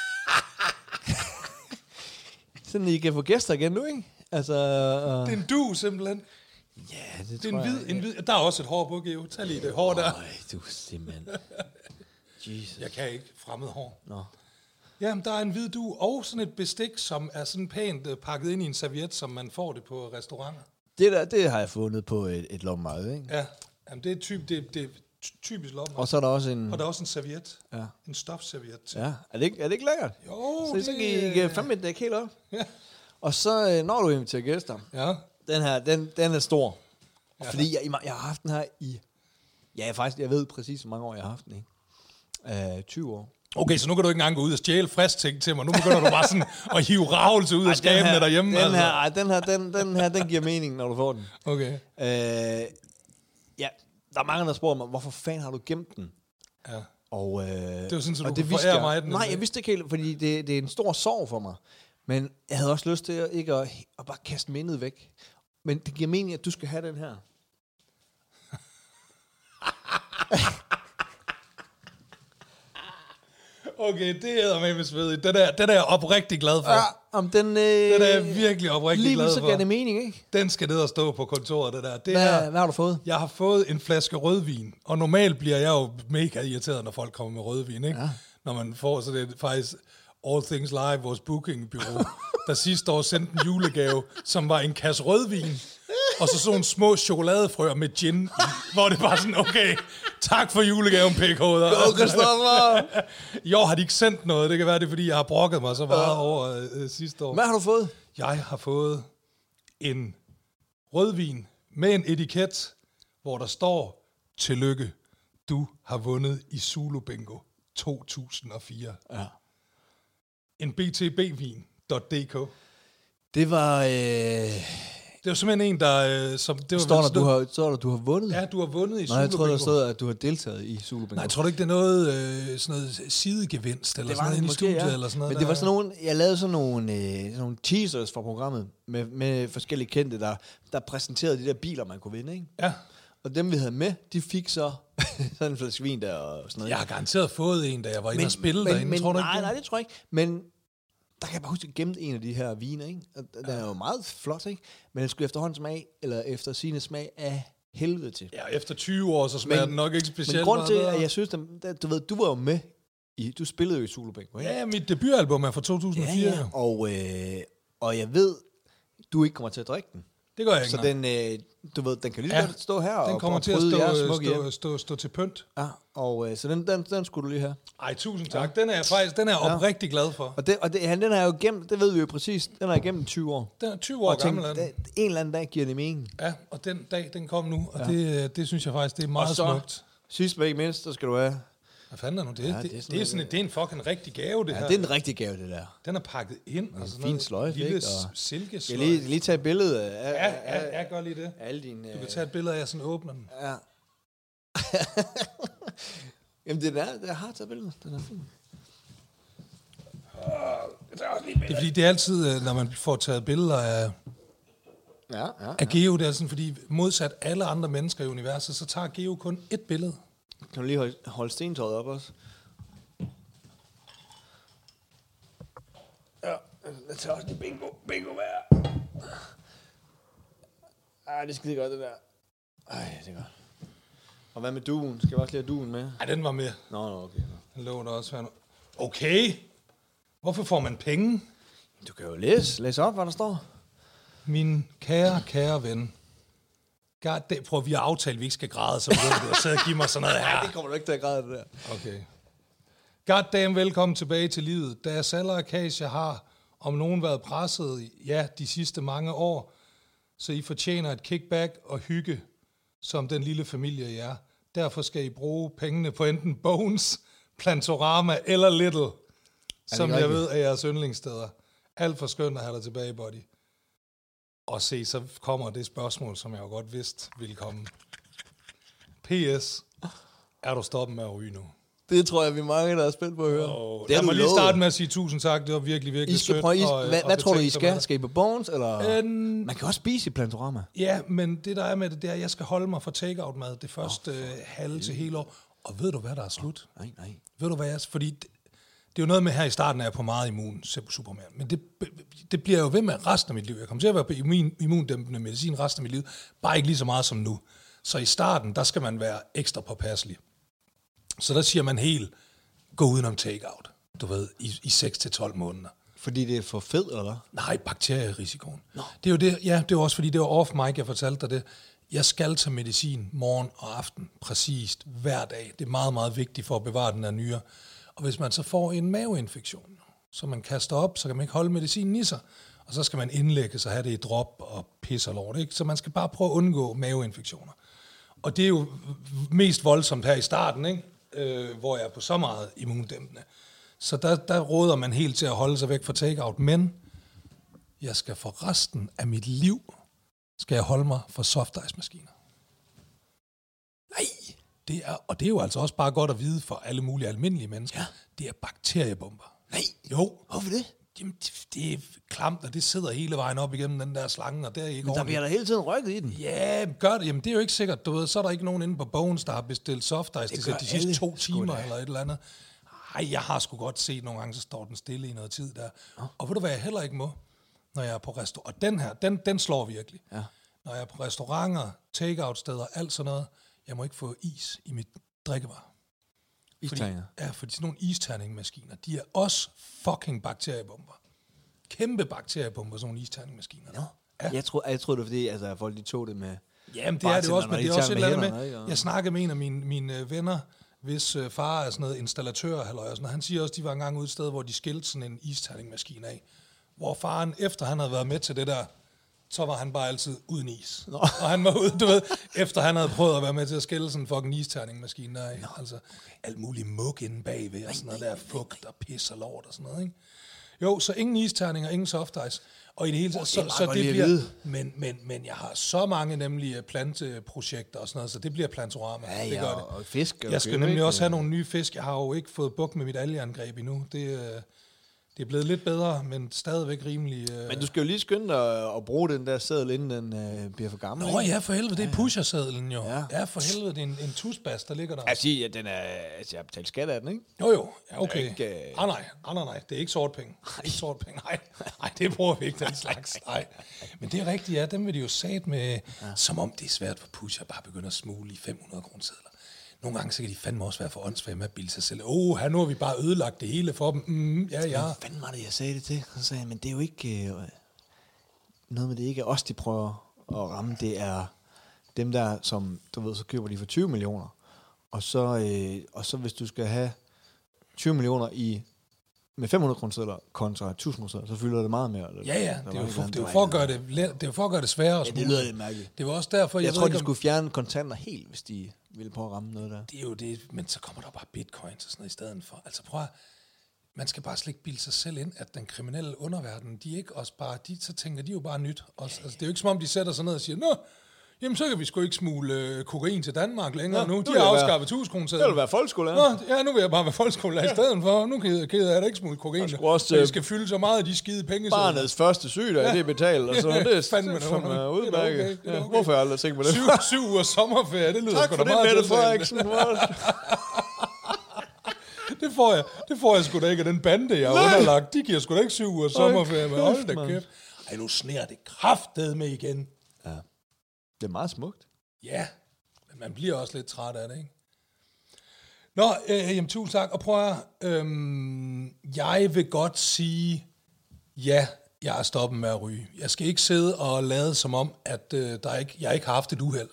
Sådan, I kan få gæster igen nu, ikke? Altså,
det er en du, simpelthen.
Ja, det
er en hvid. Der er også et hår på, Geo. Tag lige det hår der.
Øj, du simpelthen. Jesus.
Jeg kan ikke fremmed hår.
Nå.
Jamen, der er en hvid du og sådan et bestik, som er sådan pænt pakket ind i en serviet, som man får det på restauranter.
Det har jeg fundet på et lommemarked, ikke?
Ja, jamen, det er typisk lommemarked.
Og så er der også en...
Og der er også en serviet.
Ja.
En stofserviet.
Ja, er det ikke lækkert?
Jo,
så kan I fandme dække helt op. Ja. Og så, når du inviterer gæster, den her, den er stor. Ja. Fordi jeg har haft den her i... Ja, faktisk, jeg ved præcis, hvor mange år jeg har haft den i. 20 år.
Okay, så nu kan du ikke engang gå ud og stjæle frisk ting til mig. Nu begynder du bare sådan at hive ravelse ud af skabene derhjemme.
Den giver mening, når du får den.
Okay.
Ja, der er mange, der spørger mig, hvorfor fanden har du gemt den?
Ja.
Og,
det var sådan, så du kunne forære mig den.
Nej, jeg vidste ikke helt, fordi det er en stor sorg for mig. Men jeg havde også lyst til at bare kaste mindet væk. Men det giver mening, at du skal have den her.
Okay, det er med svedigt. Den er jeg oprigtig glad for.
Ja, den
er jeg virkelig oprigtig glad for.
Lige så gav det mening, ikke?
Den skal ned og stå på kontoret, det der.
Hvad har du fået?
Jeg har fået en flaske rødvin. Og normalt bliver jeg jo mega irriteret, når folk kommer med rødvin, ikke? Ja. Når man får, så det er faktisk All Things Live, vores bookingbureau, der sidste år sendte en julegave, som var en kasse rødvin, og så sådan små chokoladefrøer med gin, hvor det var sådan, okay, tak for julegaven, pækhoveder.
Go, Christoffer!
I år har de ikke sendt noget, det kan være det, fordi jeg har brokket mig så meget over sidste år.
Hvad har du fået?
Jeg har fået en rødvin med en etiket, hvor der står, tillykke, du har vundet i Zulu Bingo 2004.
Ja.
En btbvin.dk.
Det var
Det var simpelthen en, der... det var
Står der, du har vundet?
Ja, du har vundet i Zulu
Nej, jeg tror, der
Bingo.
stod, at du har deltaget i Zulu Bingo.
Nej, jeg tror ikke, det er noget, sådan noget sidegevinst, eller sådan noget inde i studiet, eller sådan noget.
Men det var sådan nogle... Jeg lavede sådan nogle teasers for programmet, med forskellige kendte, der præsenterede de der biler, man kunne vinde, ikke?
Ja.
Og dem, vi havde med, de fik så sådan en flaske vin der og sådan noget.
Jeg har garanteret fået en, da jeg var inde og spille derinde, tror du ikke?
Nej, det tror jeg ikke. Men der kan jeg bare huske, at jeg gemte en af de her viner, ikke? Og den er jo meget flot, ikke? Men den skulle efterhånden smage, eller efter sine smag af helvede til.
Ja, efter 20 år, så smager den nok ikke specielt.
Men grund til, at jeg synes, du ved, du var jo med du spillede jo i Zulu Bingo, ikke?
Ja, mit debutalbum er fra 2004.
Ja. Og jeg ved, du ikke kommer til at drikke den.
Det gør jeg ikke.
Så den, du ved, den kan lige godt stå her
den
og
kommer til at stå til pynt.
Ja, og så den skulle du lige have.
Ej, tusind tak. Den er jeg oprigtig glad for.
Og den er jo gemt, det ved vi jo præcis, den er igennem 20 år.
Den er 20 år gammel.
En eller anden dag giver det mening.
Ja, og den dag, den kom nu, og det synes jeg faktisk, det er meget smukt.
Sidst men ikke mindst, så skal du have...
Hvad fanden er nu det? Ja, det er en fucking rigtig gave, det her.
Ja, det er en rigtig gave, det der.
Den er pakket ind.
En fin sløjfe,
lille
ikke?
silkesløjfe.
Skal jeg lige tage et billede af...
Ja, jeg gør lige det.
Alle dine,
du kan tage et billede af, at jeg sådan åbner den.
Ja. Jamen, jeg har taget billedet. Den er fin.
Det er fordi, det er altid, når man får taget billeder af... af Geo, det er sådan, fordi modsat alle andre mennesker i universet, så tager Geo kun ét billede.
Kan du lige holde stentøjet op også? Ja, jeg tager også lige bingo hver. Ej, det er skide godt, det der. Ej, det er godt. Og hvad med duen? Skal jeg også lige have duen med?
Ej, den var med.
Nå, okay.
Den lå der også her nu. Okay. Hvorfor får man penge?
Du kan jo læse op, hvad der står.
Min kære ven. Prøv, vi har aftalt, at vi ikke skal græde, så begynder du at sidde og give mig sådan noget her.
Nej, det kommer du ikke til at græde, det der.
Okay. Goddamn, velkommen tilbage til livet. Da Saller og Acacia har om nogen været presset, de sidste mange år, så I fortjener et kickback og hygge, som den lille familie I er. Derfor skal I bruge pengene på enten Bones, Plantorama eller Little, som jeg ved er jeres yndlingssteder. Alt for skønt at have dig tilbage, buddy. Og se, så kommer det spørgsmål, som jeg jo godt vidste ville komme. P.S. Er du stoppet med at ryge nu?
Det tror jeg, vi er mange, der er spændt på at høre.
Lad mig lige starte med at sige tusind tak. Det var virkelig, virkelig sødt.
Hvad tror du, I skal? Skal I på Bones? Eller? Man kan også spise i Plantorama.
Ja, men det der er med det, er, at jeg skal holde mig for take-out-mad det første halve til hele år. Og ved du, hvad der er slut?
Nej.
Ved du, hvad jeg er? Fordi det er jo noget med her i starten, er jeg på meget immun Superman. Men det bliver jo ved med resten af mit liv. Jeg kommer til at være på immundæmpende medicin resten af mit liv. Bare ikke lige så meget som nu. Så i starten, der skal man være ekstra påpasselig. Så der siger man helt, gå udenom take-out. Du ved, i 6-12 måneder.
Fordi det er for fedt, eller hvad?
Nej, bakterierisikoen. No. Det er jo det, det er også fordi, det var off mic, jeg fortalte dig det. Jeg skal tage medicin morgen og aften, præcist, hver dag. Det er meget, meget vigtigt for at bevare den her nyre. Og hvis man så får en maveinfektion, så man kaster op, så kan man ikke holde medicinen i sig. Og så skal man indlægges og have det i drop og pis og lort. Ikke? Så man skal bare prøve at undgå maveinfektioner. Og det er jo mest voldsomt her i starten, ikke? Hvor jeg er på så meget immundæmpende. Så der råder man helt til at holde sig væk fra take-out. Men jeg skal for resten af mit liv, skal jeg holde mig for soft ice maskiner. Nej! Og det er jo altså også bare godt at vide for alle mulige almindelige mennesker. Ja. Det er bakteriebomber.
Nej!
Jo.
Hvorfor det?
Jamen, det er klamt, og det sidder hele vejen op igennem den der slange, og det er ikke
men der bliver der hele tiden rykket i den.
Ja, gør det. Jamen, det er jo ikke sikkert. Du ved, så er der ikke nogen inde på Bones, der har bestilt soft ice de sidste 2 timer eller et eller andet. Ej, jeg har sgu godt set nogle gange, så står den stille i noget tid der. Og ved du, hvad jeg heller ikke må, når jeg er på restaurant? Og den her, den slår virkelig. Ja. Når jeg er på restauranter, take-out-steder, alt sådan noget, jeg må ikke få is i mit drikkevarer.
Isterninger?
Fordi sådan nogle isterningmaskiner, de er også fucking bakteriebomber. Kæmpe bakteriebomber, sådan nogle isterningmaskiner.
Ja. Ja. Jeg tror det var fordi, altså, folk de tog det med...
Jamen, det er det også, men det er også et eller andet med... Jeg snakkede med en af mine venner, hvis far er sådan noget installatør, og han siger også, de var engang ude et sted, hvor de skilte sådan en isterningmaskine af. Hvor faren, efter han havde været med til det der, så var han bare altid uden is. Nå. Og han var ude, du ved, efter han havde prøvet at være med til at skille sådan en fucking isterningmaskine der. Altså, alt muligt mug inde bagved, og sådan noget der fugt og pis og lort og sådan noget, ikke? Jo, så ingen isterninger, ingen soft ice. Og i det hele taget, så det bliver... Men jeg har så mange nemlig planteprojekter og sådan noget, så det bliver Plantorama. Det gør det.
Og fisk.
Jeg skal nemlig også have nogle nye fisk. Jeg har jo ikke fået bukt med mit algeangreb endnu. Det er blevet lidt bedre, men stadigvæk rimelig...
Men du skal jo lige skynde dig at bruge den der seddel, inden den bliver for gammel.
Nå ja, for helvede, det er pushersedlen jo. Ja, for helvede, det er en tusbas, der ligger der.
Jeg siger, at den er... Altså, jeg har betalt skat af den, ikke?
Jo, ja, okay.
Ikke,
Nej, det er ikke sort penge. Ikke sort penge, nej, det bruger vi ikke, den slags. Nej. Men det er rigtigt, ja, dem vil de jo sat med, som om det er svært for pusher bare begynde at smule i 500 kroner sedler. Nogle gange så kan de fandme også være for åndssvage med at bilde sig selv. Her nu har vi bare ødelagt det hele for dem. Ja.
Hvad fanden var det, jeg sagde det til? Så sagde jeg, men det er jo ikke... noget med det ikke er os, de prøver at ramme. Det er dem der, som du ved, så køber de for 20 millioner. Og så hvis du skal have 20 millioner med 500 kroner sedler kontra 1000 kroner sedler, så fylder det meget mere.
Ja. Det er jo for at gøre det sværere.
Ja, det lyder lidt mærkeligt.
Det var også derfor,
jeg tror, de skulle fjerne kontanter helt, hvis de ville prøve at ramme noget der.
Det er jo det, men så kommer der bare bitcoins og sådan noget i stedet for. Altså prøv at, man skal bare slet ikke bilde sig selv ind, at den kriminelle underverden, de ikke også bare, så tænker de jo bare nyt. Også, altså, det er jo ikke som om, de sætter sig ned og siger, nå, jamen så kan vi sgu ikke smule kokain til Danmark længere nu. De har afskaffet 1000 kroner.
Det vil være folkeskolelærer.
Ja, nu vil jeg bare være folkeskolelærer i stedet for. Nu keder jeg da ikke smule kokain. Det skal fylde så meget af de skide penge.
Barnets første sygdag, det er betalt. Og så det er fandme udmærket. Hvorfor har jeg aldrig tænkt på det?
7 ugers sommerferie, det lyder sgu da meget.
Tak for det, Mette Frederiksen.
Det får jeg sgu da ikke af den bande, jeg har underlagt. De giver sgu da ikke 7 ugers sommerferie. Men hold da kæft. Ej, nu sner det kraftedeme igen.
Ja. Det er meget smukt.
Ja, men man bliver også lidt træt af det, ikke? Nå, jamen tusind tak. Og prøv at jeg vil godt sige, ja, jeg er stoppet med at ryge. Jeg skal ikke sidde og lade som om, at jeg ikke har haft et uheld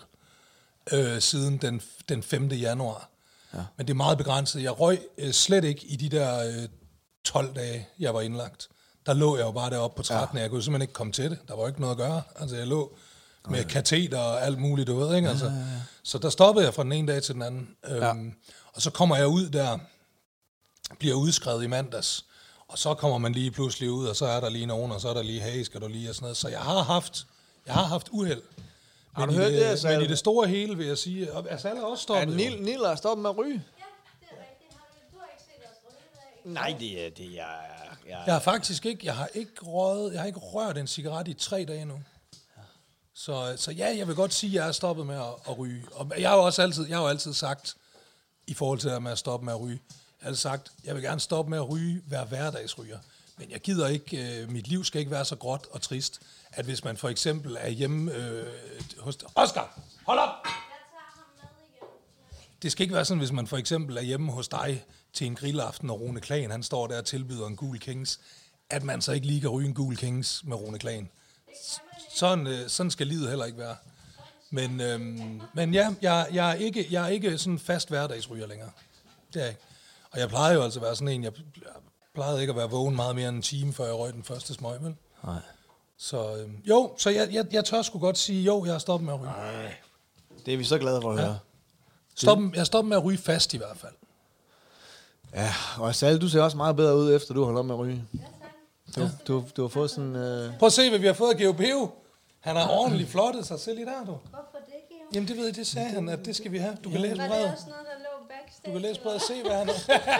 siden den 5. januar. Ja. Men det er meget begrænset. Jeg røg slet ikke i de der 12 dage, jeg var indlagt. Der lå jeg jo bare deroppe på 13. Ja. Jeg kunne simpelthen ikke komme til det. Der var ikke noget at gøre. Altså, jeg lå med kateter og alt muligt, du ved, ikke? Altså, så der stoppede jeg fra den ene dag til den anden. Og så kommer jeg ud der, bliver udskrevet i mandags, og så kommer man lige pludselig ud, og så er der lige nogen, og så er der lige, hey, skal du lige, og sådan noget. Så jeg har haft uheld.
Har du hørt det,
men i det store hele, vil jeg sige, altså alle er også stoppet.
Ja, Nil er stoppet med at ryge.
Ja, det er rigtigt. Du har ikke set os ryge i dag?
Nej, det er
jeg har faktisk ikke, jeg har ikke rørt en cigaret i 3 dage nu. Så ja, jeg vil godt sige, at jeg er stoppet med at ryge. Og jeg har jo altid sagt, i forhold til det med at stoppe med at ryge, jeg har sagt, jeg vil gerne stoppe med at ryge, være hverdagsryger. Men jeg gider ikke, mit liv skal ikke være så gråt og trist, at hvis man for eksempel er hjemme hos... Oscar, hold op!
Jeg tager ham med igen.
Det skal ikke være sådan, hvis man for eksempel er hjemme hos dig til en grillaften, og Rune Klagen, han står der og tilbyder en gul Kings, at man så ikke lige kan ryge en gul Kings med Rune Klagen. Sådan skal livet heller ikke være. Men ja, jeg er ikke sådan fast hverdagsryger længere. Det er jeg ikke. Og jeg plejede jo altså at være sådan en, jeg plejede ikke at være vågen meget mere end en time, før jeg røg den første smøg, vel?
Nej.
Så jeg tør sgu godt sige, jo, jeg har stoppet med at ryge.
Nej. Det er vi så glade for at høre.
Jeg stopper med at ryge fast i hvert fald.
Ja, og Sal, du ser også meget bedre ud, efter du holder op med at ryge.
Ja, tak.
Du har fået sådan...
Prøv at se, hvad vi har fået af GeoPeo. Han har ordentligt flottet sig selv i der, du.
Hvorfor det, Geo?
Jamen det ved jeg, det sagde han, at det skal vi have. Du kan læse
Var
brevet.
det også noget, der lå backstage?
Du kan læse brevet og se, hvad han har.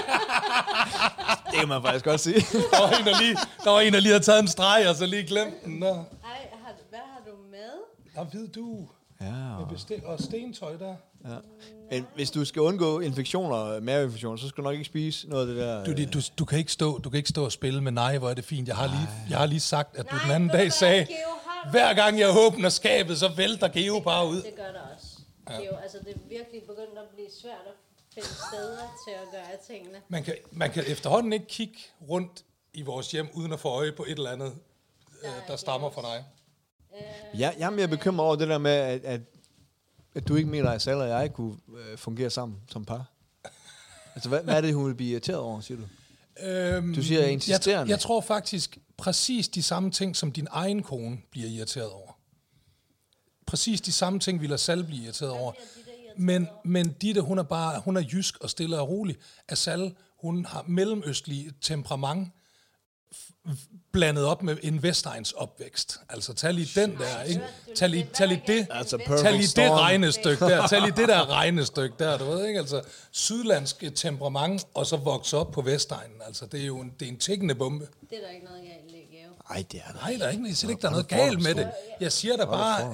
Det kan man faktisk godt sige.
Der var en, der lige havde taget en streg, og så lige glemt den.
Ej, hvad har du med?
Der ved du.
Ja.
Og stentøj der.
Ja. Men hvis du skal undgå infektioner, maveinfektioner, så skal du nok ikke spise noget af det der...
Du kan ikke stå og spille med nej, hvor er det fint. Jeg har lige sagt, at du den anden dag sagde, hver gang jeg åbner skabet, så vælter Geo bare ud.
Det gør der også. Geo, altså det er virkelig begyndt at blive svært at finde steder til at gøre tingene.
Man kan efterhånden ikke kigge rundt i vores hjem, uden at få øje på et eller andet, der stammer fra dig.
Jeg er mere bekymret over det der med, at du ikke mener, at Sal og jeg kunne fungere sammen som par. Altså, hvad er det, hun vil blive irriteret over, siger du? Du siger, jeg er insisterende.
Jeg tror faktisk præcis de samme ting, som din egen kone bliver irriteret over. Præcis de samme ting, vil Sal blive irriteret over. Men Ditte, hun er jysk og stille og rolig. Sal, hun har mellemøstlig temperament, blandet op med en Vestegns opvækst. Altså, tag lige den der, ikke? Tag lige det,
Altså,
tag lige det regnestykke der, tag lige det der regnestykke der, du ved, ikke? Altså, sydlandsk temperament, og så vokse op på Vestegnen. Altså, det er jo en tikkende bombe.
Det er der ikke noget galt i, Geo.
Ej, det er der.
Nej, der er ikke, jeg siger ikke, der er noget galt med det. Jeg siger da bare,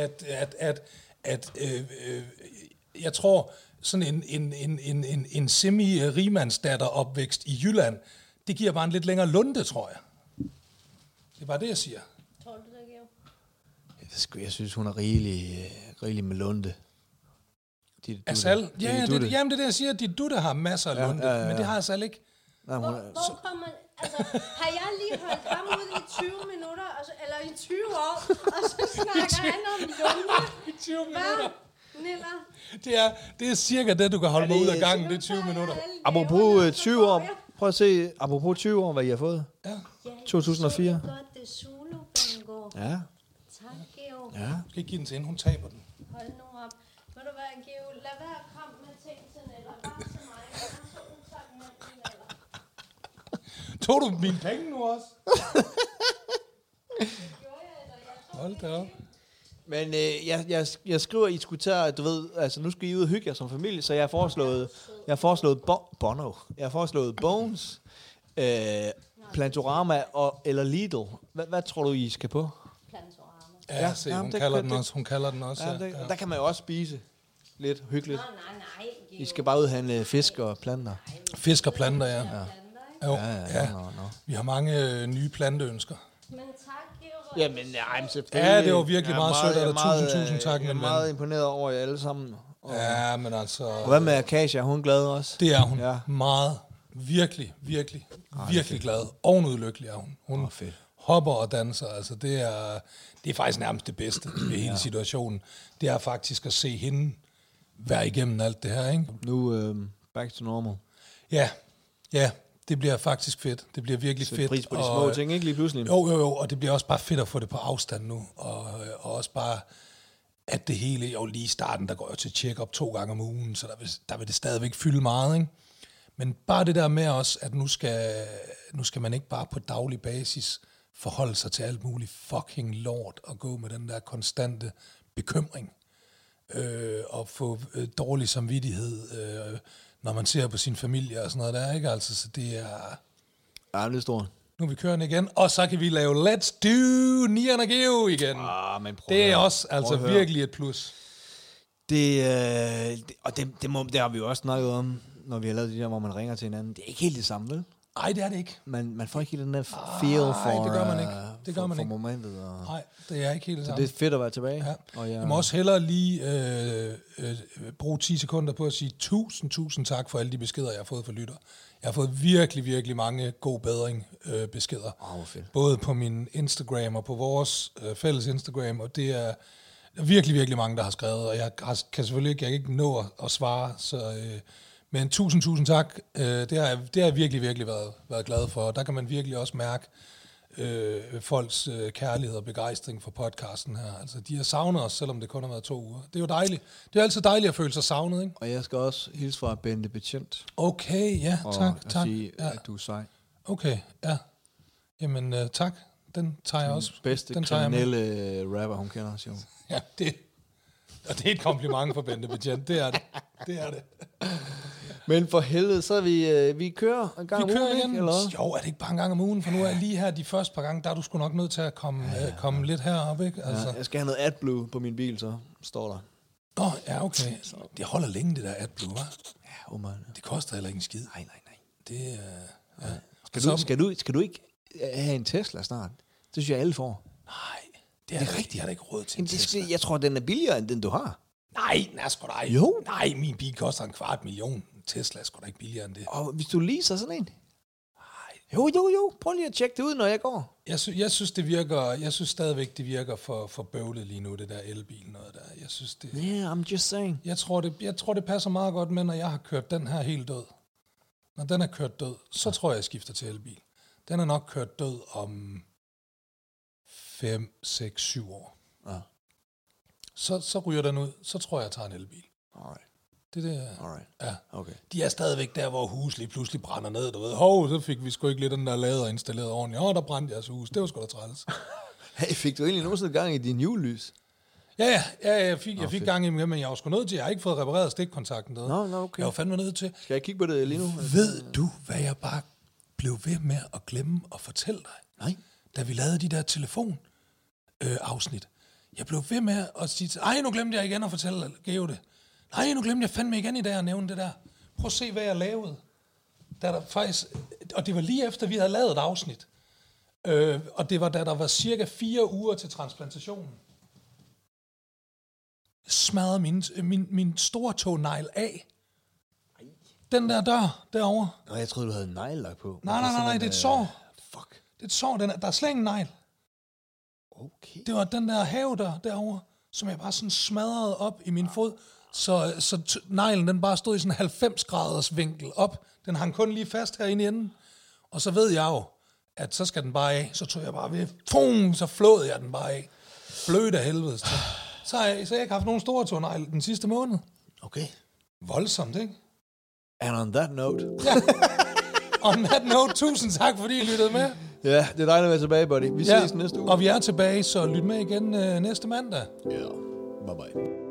at jeg tror, sådan en semi-rimandsdatter opvækst i Jylland, det giver bare en lidt længere lunde, tror jeg. Det er bare det, jeg siger.
Tror du det, Geo?
Jeg synes, hun er rigelig med lunde.
Asal? Ja, det er det, jeg siger. De dutte har masser af lunde, men det har Asal ikke.
Nej,
Hvor kommer... Altså, har jeg lige holdt ham ud i 20 minutter, eller i 20 år, og så snakker han om lunde?
I 20 minutter.
Niller?
Det er cirka det, du kan holde mig ud af gangen, det er 20 minutter.
Apropos 20 år, prøv at se, apropos 20 år, hvad I har fået.
Ja.
2004.
Godt, det er Zulu Bingo.
Ja.
Tak, Geo.
Ja.
Du skal ikke give den til hende, hun taber den.
Hold nu op. Ved du hvad, Geo? Lad være at komme med ting til Niller. Bare til mig. Jeg er så utaknemmelig, Niller.
Tog du mine penge nu også?
Det gjorde jeg, eller jeg tog
Hold da op.
Men jeg skriver, at I skulle tage, du ved, altså nu skal I ud og hygge jer som familie, så jeg har foreslået Bono. Jeg har foreslået Bones, Plantorama eller Lidl. Hvad tror du, I skal på?
Plantorama.
Ja, se, hun kalder den også.
Ja, der kan man jo også spise lidt hyggeligt.
Nej, Geo.
I skal bare ud og handle fisk og planter.
Fisk og planter, ja. Jo, ja.
Nå.
Vi har mange nye planteønsker.
Men tak, Geo.
Jamen, nej, selvfølgelig.
Ja, det var virkelig meget sødt af dig. Tusind tak,
Jeg er
min
meget
ven.
imponeret over jer alle sammen.
Ja, men altså...
Og hvad med Akasia? Er hun glad også?
Det er hun.
Ja.
Meget. Virkelig glad. Ovenudlykkelig er hun. Hun
fedt.
hopper og danser. Altså, det er faktisk nærmest det bedste ved hele situationen. Det er faktisk at se hende være igennem alt det her, ikke?
Nu back to normal.
Ja, det bliver faktisk fedt. Det bliver virkelig
Sæt
fedt.
pris på de små ting, ikke lige pludselig?
Jo, og det bliver også bare fedt at få det på afstand nu. Og også bare, at det hele, jo lige i starten, der går jeg til check-up 2 gange om ugen, så der vil det stadigvæk fylde meget, ikke? Men bare det der med også, at nu skal man ikke bare på daglig basis forholde sig til alt muligt fucking lort og gå med den der konstante bekymring og få dårlig samvittighed, når man ser på sin familie og sådan noget der, ikke? Altså, så det er...
Ja, det er stort.
Nu er vi kørende igen, og så kan vi lave Let's Do Nian og Geo igen.
Men
Det er også altså virkelig et plus.
Det har vi jo også snakket om, når vi har lavet det der, hvor man ringer til hinanden. Det er ikke helt det samme, vel?
Nej, det er det ikke.
Man får ikke helt den der feel for,
det gør man ikke. Det gør man
for
ikke.
momentet. Og
Nej, det er ikke helt det
så
samme.
det er fedt at være tilbage.
Ja.
Og
Jeg må også hellere lige bruge 10 sekunder på at sige tusind tak for alle de beskeder, jeg har fået fra lytter. Jeg har fået virkelig mange god bedring beskeder.
Hvor fedt.
Både på min Instagram og på vores fælles Instagram, og det er virkelig mange, der har skrevet, og jeg kan selvfølgelig ikke nå at svare, så... Men tusind tak. Det har jeg virkelig været glad for. Der kan man virkelig også mærke folks kærlighed og begejstring for podcasten her. Altså, de har savnet os, selvom det kun har været 2 uger. Det er jo dejligt. Det er altid dejligt at føle sig savnet, ikke?
Og jeg skal også hilse fra Bente Betjent.
Okay, ja, tak.
Og sige,
Ja.
at du er sej.
Okay, ja. Jamen, tak. Den tager jeg også.
Bedste
Den tager jeg med.
kriminelle rapper, hun kender, siger hun.
Ja, og det er et kompliment for Bente Betjent. Det er det. Det er det.
Men for helvede, så er vi kører en gang
Vi kører
ugen,
igen.
ikke? Eller?
Jo, er det ikke bare en gang om ugen? For nu er jeg lige her de første par gange, der er du sgu nok nødt til at komme lidt herop, ikke? Altså.
Ja, jeg skal have noget AdBlue på min bil, så står der.
Ja, okay. Det holder længe, det der AdBlue, hva'?
Ja, man.
Det koster heller ikke en skid.
Nej.
Det ja.
Skal du ikke have en Tesla snart? Det synes jeg, alle får.
Nej, det er rigtigt. Jeg har da ikke råd til en Tesla.
Jeg tror, den er billigere, end den du har.
Nej, sgu da ikke.
Jo.
Nej, min bil koster 250.000. Tesla er sgu da ikke billigere end det.
Og hvis du leaser sådan en?
Nej.
Jo. Prøv lige at tjekke det ud, når jeg går.
Jeg synes, det virker... Jeg synes stadigvæk, det virker for bøvlet lige nu, det der elbil noget der. Jeg synes, det...
Yeah, I'm just saying.
Jeg tror, det passer meget godt med, når jeg har kørt den her helt død. Når den er kørt død, så tror jeg skifter til elbil. Den er nok kørt død om 5, 6, 7 år.
Ja.
Så ryger den ud. Så tror jeg tager en elbil.
Alright.
Det der.
Alright.
Ja.
Okay.
De er stadigvæk der, hvor hus lige pludselig brænder ned, du ved. Hov, så fik vi sgu ikke lidt den der lader installeret ordentligt. Der brændte jeres hus. Det var sgu da træls.
Hey, fik du egentlig nogensinde gang i din julelys?
Ja, jeg fik gang i dem, men jeg var sgu nødt til. Jeg har ikke fået repareret stikkontakten.
Nå, okay.
Jeg var fandme nødt til.
Skal jeg kigge på det lige nu?
Ved du, hvad jeg bare blev ved med at glemme at fortælle dig?
Nej.
Da vi lavede de der telefon-afsnit. Jeg blev ved med at sige, nu glemte jeg igen at fortælle Geo det. Nej, nu glemte jeg fandme igen i dag at nævne det der. Prøv at se, hvad jeg lavede. Der faktisk, og det var lige efter, vi havde lavet et afsnit. Og det var, da der var cirka 4 uger til transplantationen. Jeg smadrede min store tånegl af. Den der dør derovre.
Nå, jeg troede, du havde en neglelak på.
Nej, det er et sår.
Fuck.
Det er et sår, der er slet ingen negl.
Okay.
Det var den der havedør derovre, som jeg bare sådan smadrede op i min fod. Så neglen, den bare stod i sådan en 90-graders vinkel op. Den hang kun lige fast herinde i enden. Og så ved jeg jo, at så skal den bare af. Så tog jeg bare ved. Pum, så flåede jeg den bare af. Blødt af helvede. Så har jeg ikke haft nogen store tånegle den sidste måned.
Okay.
Voldsomt, ikke?
And on that note.
Ja. On that note, tusind tak, fordi I lyttede med.
Ja, det er dejligt at være tilbage, buddy. Vi ses næste uge.
Og vi er tilbage, så lyt med igen næste mandag.
Ja, bye bye.